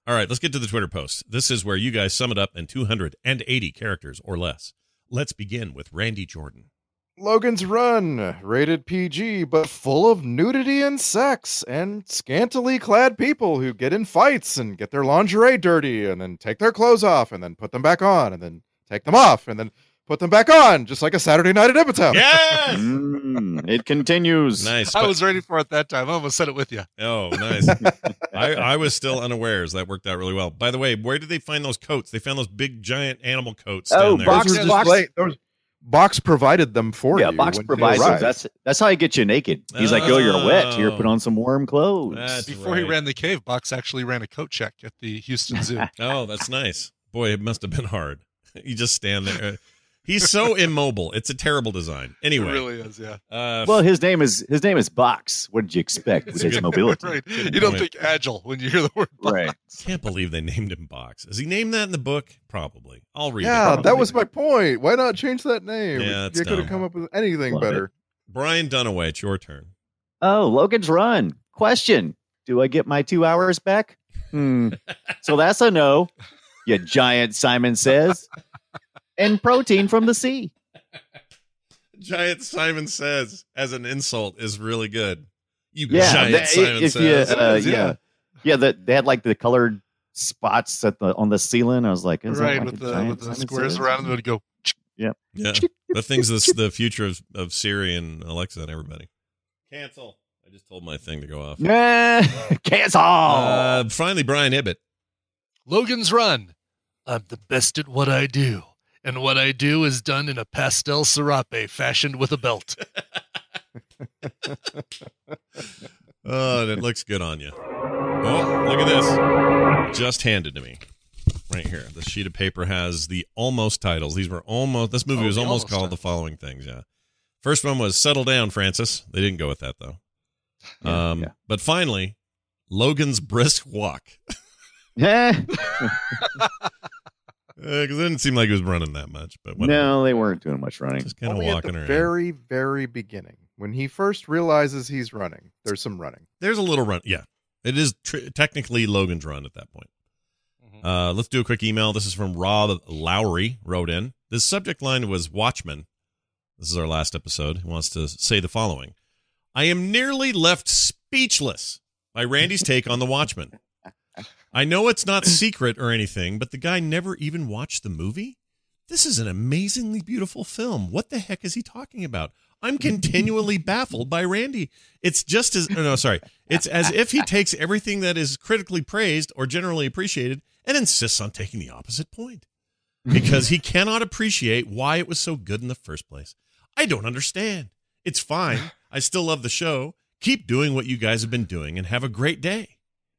All right, let's get to the Twitter post. This is where you guys sum it up in two hundred eighty characters or less. Let's begin with Randy Jordan. Logan's Run, rated P G, but full of nudity and sex and scantily clad people who get in fights and get their lingerie dirty and then take their clothes off and then put them back on and then take them off and then put them back on, just like a Saturday night at Ibbottown. Yes! Mm, it continues. Nice. I but- was ready for it that time. I almost said it with you. Oh, nice. I, I was still unawares. That worked out really well. By the way, where did they find those coats? They found those big, giant animal coats Oh, down there. box- Those were just like- those- Box provided them for Yeah, you. Box when you provides arrived. those. That's that's how he gets you naked. He's like, oh, you're wet. Here, put on some warm clothes. That's Before right. he ran the cave, Box actually ran a coat check at the Houston Zoo. Oh, that's nice. Boy, it must have been hard. You just stand there. He's so immobile. It's a terrible design. Anyway. It really is, yeah. Uh, Well, his name is his name is Box. What did you expect with his mobility? Right. You don't think agile when you hear the word Box. Right. Can't believe they named him Box. Is he named that in the book? Probably. I'll read Yeah, it. that was my point. Why not change that name? Yeah, it's you could have dumb. come up with anything Love better. Brian Dunaway, it's your turn. Oh, Logan's Run. Question: do I get my two hours back? Hmm. So that's a no. You giant, Simon says. And protein from the sea. Giant Simon Says as an insult is really good. You Yeah, giant that- Simon if you, Says. uh, yeah, yeah. That they had like the colored spots at the on the ceiling. I was like, is that Right, like with a the, giant with the Simon squares Says? around them, it would go. Yep. Yeah. The things that's the future of, of Siri and Alexa and everybody. Cancel. I just told my thing to go off. Nah, cancel. Uh, finally, Brian Ibbett. Logan's Run. I'm the best at what I do. And what I do is done in a pastel serape fashioned with a belt. Oh, that looks good on you. Oh, look at this. Just handed to me. Right here. The sheet of paper has the almost titles. These were almost, this movie Oh, was the almost almost called titles. the following things, yeah. First one was Settle Down, Francis. They didn't go with that, though. Yeah, um, yeah. But finally, Logan's Brisk Walk. Yeah. Because it didn't seem like he was running that much, but whatever. No, they weren't doing much running. Just kind of Only at walking the around. very, very beginning, when he first realizes he's running, there's some running. There's a little run. Yeah. It is tr- technically Logan's Run at that point. Uh, let's do a quick email. This is from Rob Lowry, wrote in. This subject line was Watchmen. This is our last episode. He wants to say the following. I am nearly left speechless by Randy's take on The Watchmen. I know it's not secret or anything, but the guy never even watched the movie? This is an amazingly beautiful film. What the heck is he talking about? I'm continually baffled by Randy. It's just as, no, no, sorry. It's as if he takes everything that is critically praised or generally appreciated and insists on taking the opposite point because he cannot appreciate why it was so good in the first place. I don't understand. It's fine. I still love the show. Keep doing what you guys have been doing and have a great day.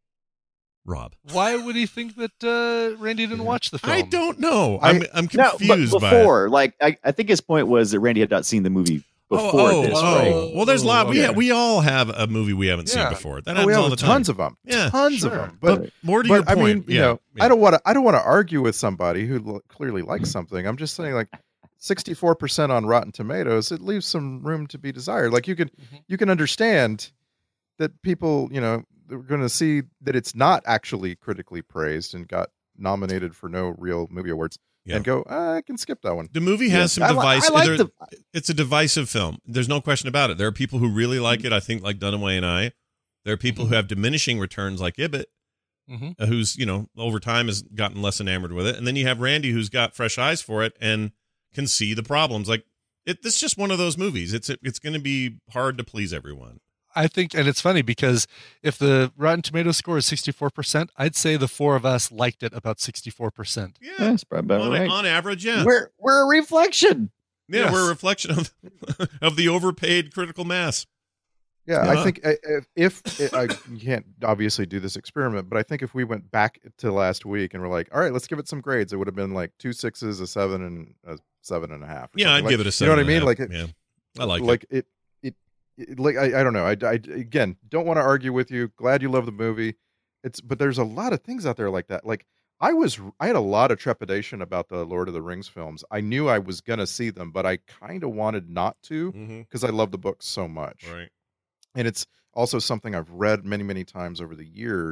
Rob. Why would he think that uh, Randy didn't watch the film? I don't know. I'm, I'm No, confused but by it. before, like, I, I think his point was that Randy had not seen the movie before oh, this, oh, right? Well, there's a lot. We Okay. ha- we all have a movie we haven't Yeah. seen before. That Oh, we happens all have the time. tons of them. Yeah, tons sure. of them. But, But more to but, your I point, mean, you yeah, know, yeah. I don't want to. I don't want to argue with somebody who l- clearly likes something. I'm just saying, like, sixty-four percent on Rotten Tomatoes. It leaves some room to be desired. Like, you can Mm-hmm. you can understand that people, you know, they're going to see that it's not actually critically praised and got nominated for no real movie awards, Yeah. and go, ah, I can skip that one. The movie has Yeah. some I li- I device. like there- the- it's a divisive film. There's no question about it. There are people who really like it. I think, like Dunaway and I. There are people who have diminishing returns, like Ibbett, Mhm. uh, who's you know over time has gotten less enamored with it, and then you have Randy, who's got fresh eyes for it and can see the problems. Like it, it's just one of those movies. It's it's going to be hard to please everyone. I think, and it's funny because if the Rotten Tomato score is sixty-four percent, I'd say the four of us liked it about sixty-four percent. Yeah, That's probably on, right. on average, yeah. We're we're a reflection. Yeah, Yes. we're a reflection of of the overpaid critical mass. Yeah, Yeah. I think uh, if, if I you can't obviously do this experiment, but I think if we went back to last week and we're like, all right, let's give it some grades, it would have been like two sixes, a seven, and a seven and a half. or Yeah, I'd something. give Like, it a seven. You know what I and a mean? half. Like, it, yeah, I like, like it. it. It, it like I, I don't know. I, I again don't want to argue with you. Glad you love the movie. It's but there's a lot of things out there like that. Like I was, I had a lot of trepidation about the Lord of the Rings films. I knew I was gonna see them, but I kind of wanted not to Mhm. because I love the books so much. Right. And it's also something I've read many, many times over the years.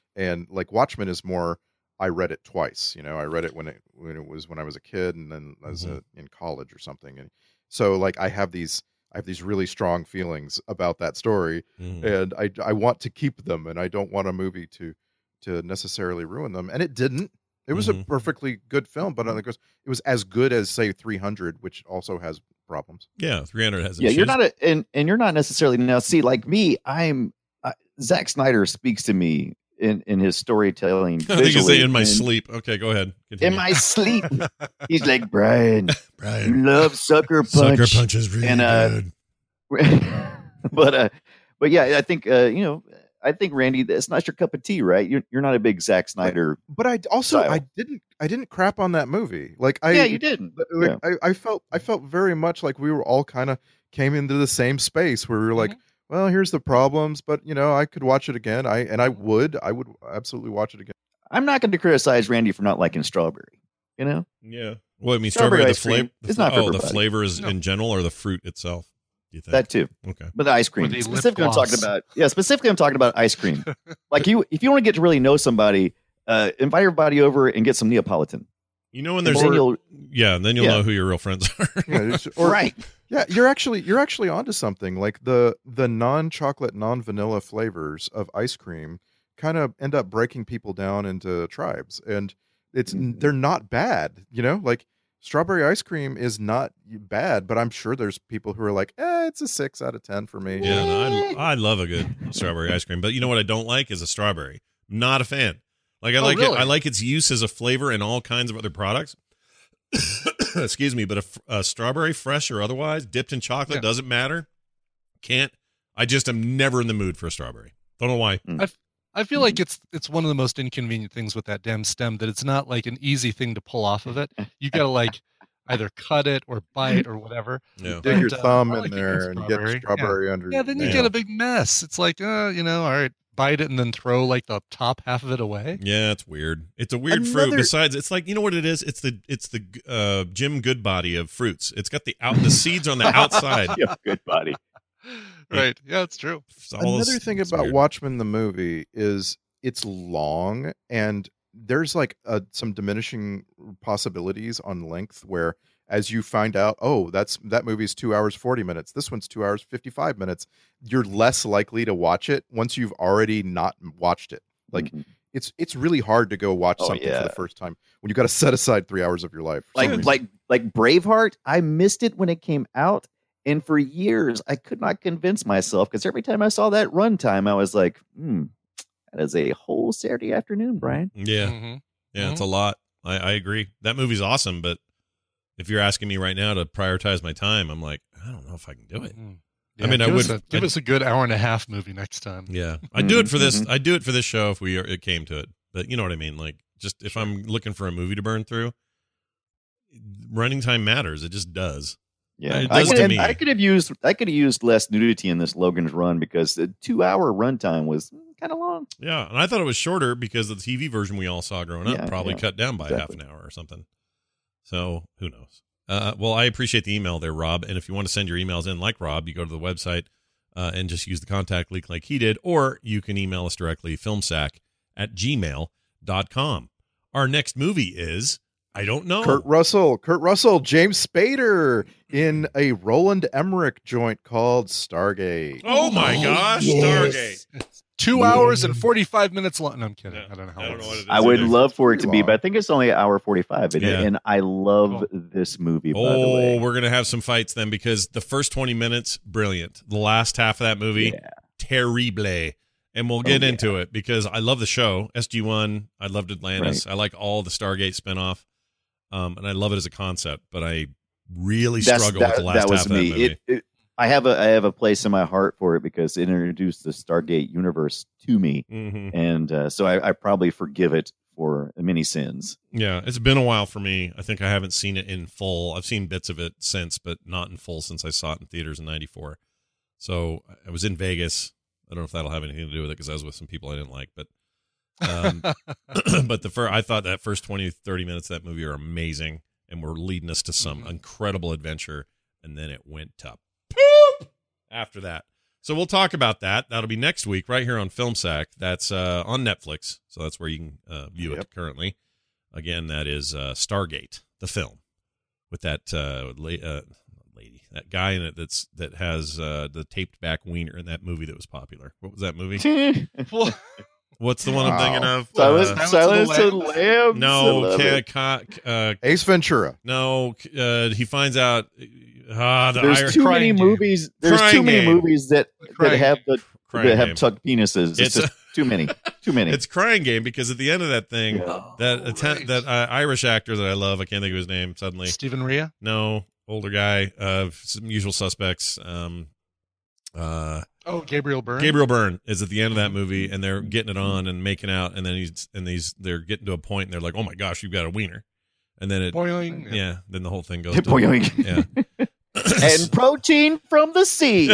And like Watchmen is more, I read it twice. You know, I read it when it when it was when I was a kid, and then as Mhm. a, in college or something. And so like I have these I have these really strong feelings about that story, Mhm. and I I want to keep them, and I don't want a movie to to necessarily ruin them. And it didn't. It was Mhm. a perfectly good film, but I think it was, it was as good as say three hundred, which also has problems. Yeah, three hundred has Yeah, issues. you're not a, and and you're not necessarily now. See, like me, I'm uh, Zack Snyder speaks to me in in his storytelling. I think you say visually, in my and sleep. Okay, go ahead. In Continue. my sleep, he's like, Brian, Brian, you love sucker punch. Sucker Punch is really and, uh, good. but uh, but yeah, I think uh, you know, I think Randy, that's not your cup of tea, right? You're you're not a big Zack Snyder. But I also style. I didn't I didn't crap on that movie. Like I Yeah, you didn't. Like, I, I felt I felt very much like we were all kind of came into the same space where we were like, well, here's the problems, but you know, I could watch it again. I and I would I would absolutely watch it again. I'm not going to criticize Randy for not liking strawberry. You know, Yeah. Well, I mean, Strawberry strawberry, the ice cream flavor. is not for oh, the everybody. flavors No. in general, or the fruit itself. Do you think that too. Okay. But the ice cream, Or the lip specifically, I'm talking gloss. about. Yeah, specifically, I'm talking about ice cream. Like you, if you want to get to really know somebody, uh, invite everybody over and get some Neapolitan. You know when And there's then you'll- yeah, then you'll Yeah. know who your real friends are. Yeah, it's- or- Right. Yeah, you're actually you're actually onto something. Like the the non-chocolate, non-vanilla flavors of ice cream kind of end up breaking people down into tribes, and it's they're not bad. You know, like strawberry ice cream is not bad, but I'm sure there's people who are like, eh, it's a six out of ten for me. Yeah, no, I, I love a good strawberry ice cream, but you know what I don't like is a strawberry. Not a fan. Like I Oh, like really? it. I like its use as a flavor in all kinds of other products. Excuse me, but a, f- a strawberry, fresh or otherwise, dipped in chocolate, Yeah. doesn't matter. Can't. I just am never in the mood for a strawberry. Don't know why. I, f- I feel like it's it's one of the most inconvenient things with that damn stem that it's not like an easy thing to pull off of it. You got to like either cut it or bite or whatever. Yeah. Dig your But, uh, thumb I in like a good there and get strawberry. strawberry yeah. under. Yeah, then you your get a nail. big mess. It's like, uh, you know, all right, bite it and then throw like the top half of it away. Yeah, it's weird. It's a weird fruit. Another- Besides, it's like you know what it is. It's the it's the uh, Jim Goodbody of fruits. It's got the out the seeds on the outside. Yeah, good body. Right. Yeah, it's true. It's all Another this- thing it's about weird. Watchmen the movie is it's long, and there's like uh, some diminishing possibilities on length where as you find out, oh, that's that movie's two hours forty minutes, this one's two hours fifty-five minutes, you're less likely to watch it once you've already not watched it. Like Mhm. it's it's really hard to go watch Oh, something yeah. for the first time when you got to set aside three hours of your life for some Like reason. like like Braveheart, I missed it when it came out, and for years I could not convince myself because every time I saw that runtime, I was like, hmm, that is a whole Saturday afternoon, Brian. Yeah, Mm-hmm. yeah, it's a lot. I, I agree. That movie's awesome, but if you're asking me right now to prioritize my time, I'm like, I don't know if I can do it. Yeah, I mean, I give us would a, give I'd- us a good hour and a half movie next time. Yeah, I'd do it for this. Mhm. I'd do it for this show if we it came to it. But you know what I mean. Like, just if I'm looking for a movie to burn through, running time matters. It just does. Yeah, It I does could, to have, me. I could have used I could have used less nudity in this Logan's Run because the two hour runtime was kind of long. Yeah, and I thought it was shorter because the T V version we all saw growing up Yeah, probably yeah, cut down by exactly. half an hour or something. So who knows? Uh, well, I appreciate the email there, Rob. And if you want to send your emails in like Rob, you go to the website uh, and just use the contact link like he did, or you can email us directly, filmsack at gmail dot com. Our next movie is, I don't know. Kurt Russell, Kurt Russell, James Spader in a Roland Emmerich joint called Stargate. Oh my gosh, Stargate. Two hours and forty-five minutes long. No, I'm kidding. I don't know how I don't long know what it is. I would either. love for it to pretty be, but I long. think it's only an hour forty five, and, Yeah. and I love Oh. this movie. By the Oh, way, we're gonna have some fights then because the first twenty minutes, brilliant. The last half of that movie, Yeah. terrible. And we'll get Oh, yeah. into it because I love the show S G one. I loved Atlantis. I like all the Stargate spinoff, um, and I love it as a concept. But I really That's- struggle that, with the last that was half of that me. movie. It, it, I have a I have a place in my heart for it because it introduced the Stargate universe to me, Mhm. and uh, so I, I probably forgive it for many sins. Yeah, it's been a while for me. I think I haven't seen it in full. I've seen bits of it since, but not in full since I saw it in theaters in ninety-four. So I was in Vegas. I don't know if that'll have anything to do with it because I was with some people I didn't like, but um, but the first, I thought that first twenty, thirty minutes of that movie are amazing and were leading us to some incredible adventure, and then it went to poop after that. So we'll talk about that. That'll be next week right here on Film Sack. That's uh, on Netflix. So that's where you can uh, view Yep. it currently. Again, that is uh, Stargate, the film, with that uh, la- uh, lady, that guy in it that's that has uh, the taped back wiener in that movie that was popular. What was that movie? What's the one I'm thinking of? Silence, Uh, Silence of the Lambs. I No, love ca- it. ca- uh, Ace Ventura. no. Uh, he finds out. Uh, the There's Irish- too many movies. There's Crying too many Game. movies that, that Crying have the Crying that have Game. tucked penises. It's, It's just too many. Too many. It's Crying Game because at the end of that thing, that atten- that uh, Irish actor that I love, I can't think of his name suddenly. Stephen Rea? No, older guy. Uh, some Usual Suspects. Um, uh, Oh, Gabriel Byrne. Gabriel Byrne is at the end of that movie, and they're getting it on and making out, and then he's and these they're getting to a point, and they're like, "Oh my gosh, you've got a wiener," and then it, Boing. yeah, then the whole thing goes, to, Boing. yeah. And protein from the sea.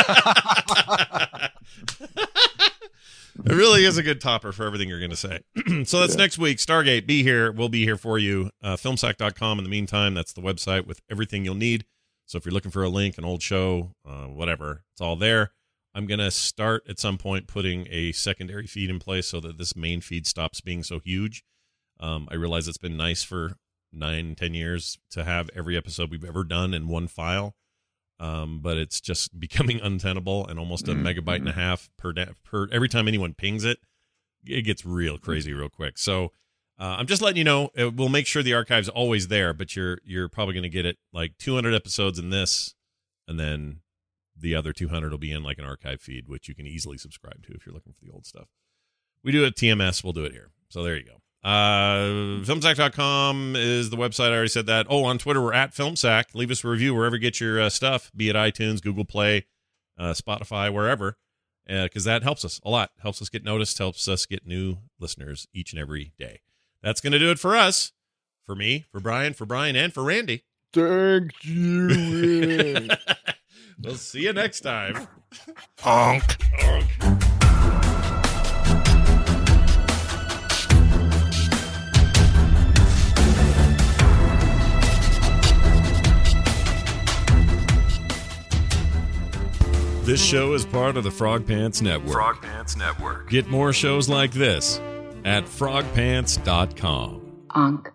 It really is a good topper for everything you're going to say. So that's Yeah. next week. Stargate, be here. We'll be here for you. Uh, filmsack dot com in the meantime. That's the website with everything you'll need. So if you're looking for a link, an old show, uh, whatever, it's all there. I'm going to start at some point putting a secondary feed in place so that this main feed stops being so huge. Um, I realize it's been nice for nine, ten years to have every episode we've ever done in one file. Um, but it's just becoming untenable, and almost a Mm-hmm. megabyte and a half per, da- per every time anyone pings it, it gets real crazy real quick. So uh, I'm just letting you know, it, we'll make sure the archive's always there, but you're you're probably going to get it like two hundred episodes in this, and then the other two hundred will be in like an archive feed, which you can easily subscribe to if you're looking for the old stuff. We do it at T M S, we'll do it here. So there you go. Uh, filmsack dot com is the website. I already said that. Oh, on Twitter, we're at FilmSack. Leave us a review wherever you get your uh, stuff, be it iTunes, Google Play, uh, Spotify, wherever, because uh, that helps us a lot. Helps us get noticed, helps us get new listeners each and every day. That's going to do it for us. For me, for Brian, for Brian, and for Randy. Thank you. We'll see you next time. Honk. Honk. This show is part of the Frog Pants Network. Frog Pants Network. Get more shows like this at frog pants dot com. Onk.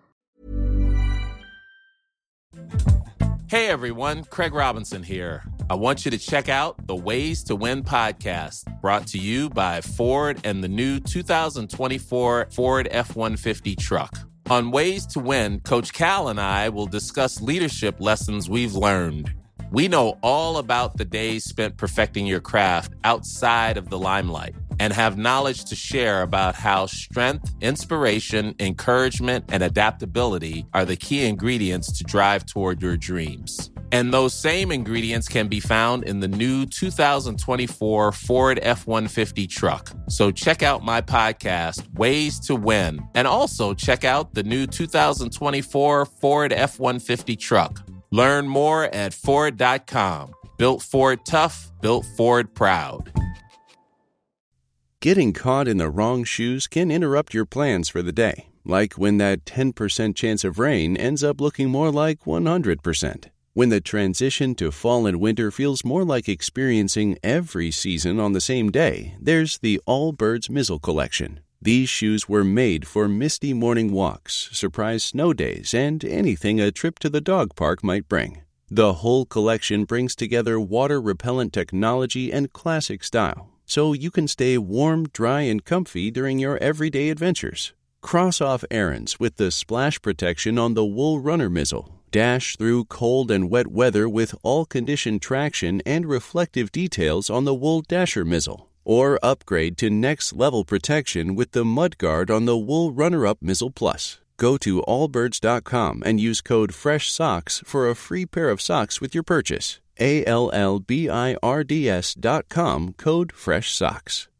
Hey everyone, Craig Robinson here. I want you to check out the Ways to Win podcast, brought to you by Ford and the new two thousand twenty-four Ford F one fifty truck. On Ways to Win, Coach Cal and I will discuss leadership lessons we've learned. We know all about the days spent perfecting your craft outside of the limelight and have knowledge to share about how strength, inspiration, encouragement, and adaptability are the key ingredients to drive toward your dreams. And those same ingredients can be found in the new two thousand twenty-four Ford F one fifty truck. So check out my podcast, Ways to Win, and also check out the new two thousand twenty-four Ford F one fifty truck. Learn more at Ford dot com. Built Ford tough, built Ford proud. Getting caught in the wrong shoes can interrupt your plans for the day, like when that ten percent chance of rain ends up looking more like one hundred percent. When the transition to fall and winter feels more like experiencing every season on the same day, there's the Allbirds Mizzle Collection. These shoes were made for misty morning walks, surprise snow days, and anything a trip to the dog park might bring. The whole collection brings together water-repellent technology and classic style, so you can stay warm, dry, and comfy during your everyday adventures. Cross off errands with the splash protection on the Wool Runner Mizzle. Dash through cold and wet weather with all-condition traction and reflective details on the Wool Dasher Mizzle. Or upgrade to next-level protection with the Mudguard on the Wool Runner-Up Mizzle Plus. Go to allbirds dot com and use code FRESHSOCKS for a free pair of socks with your purchase. A L L B I R D S dot com, code FRESHSOCKS.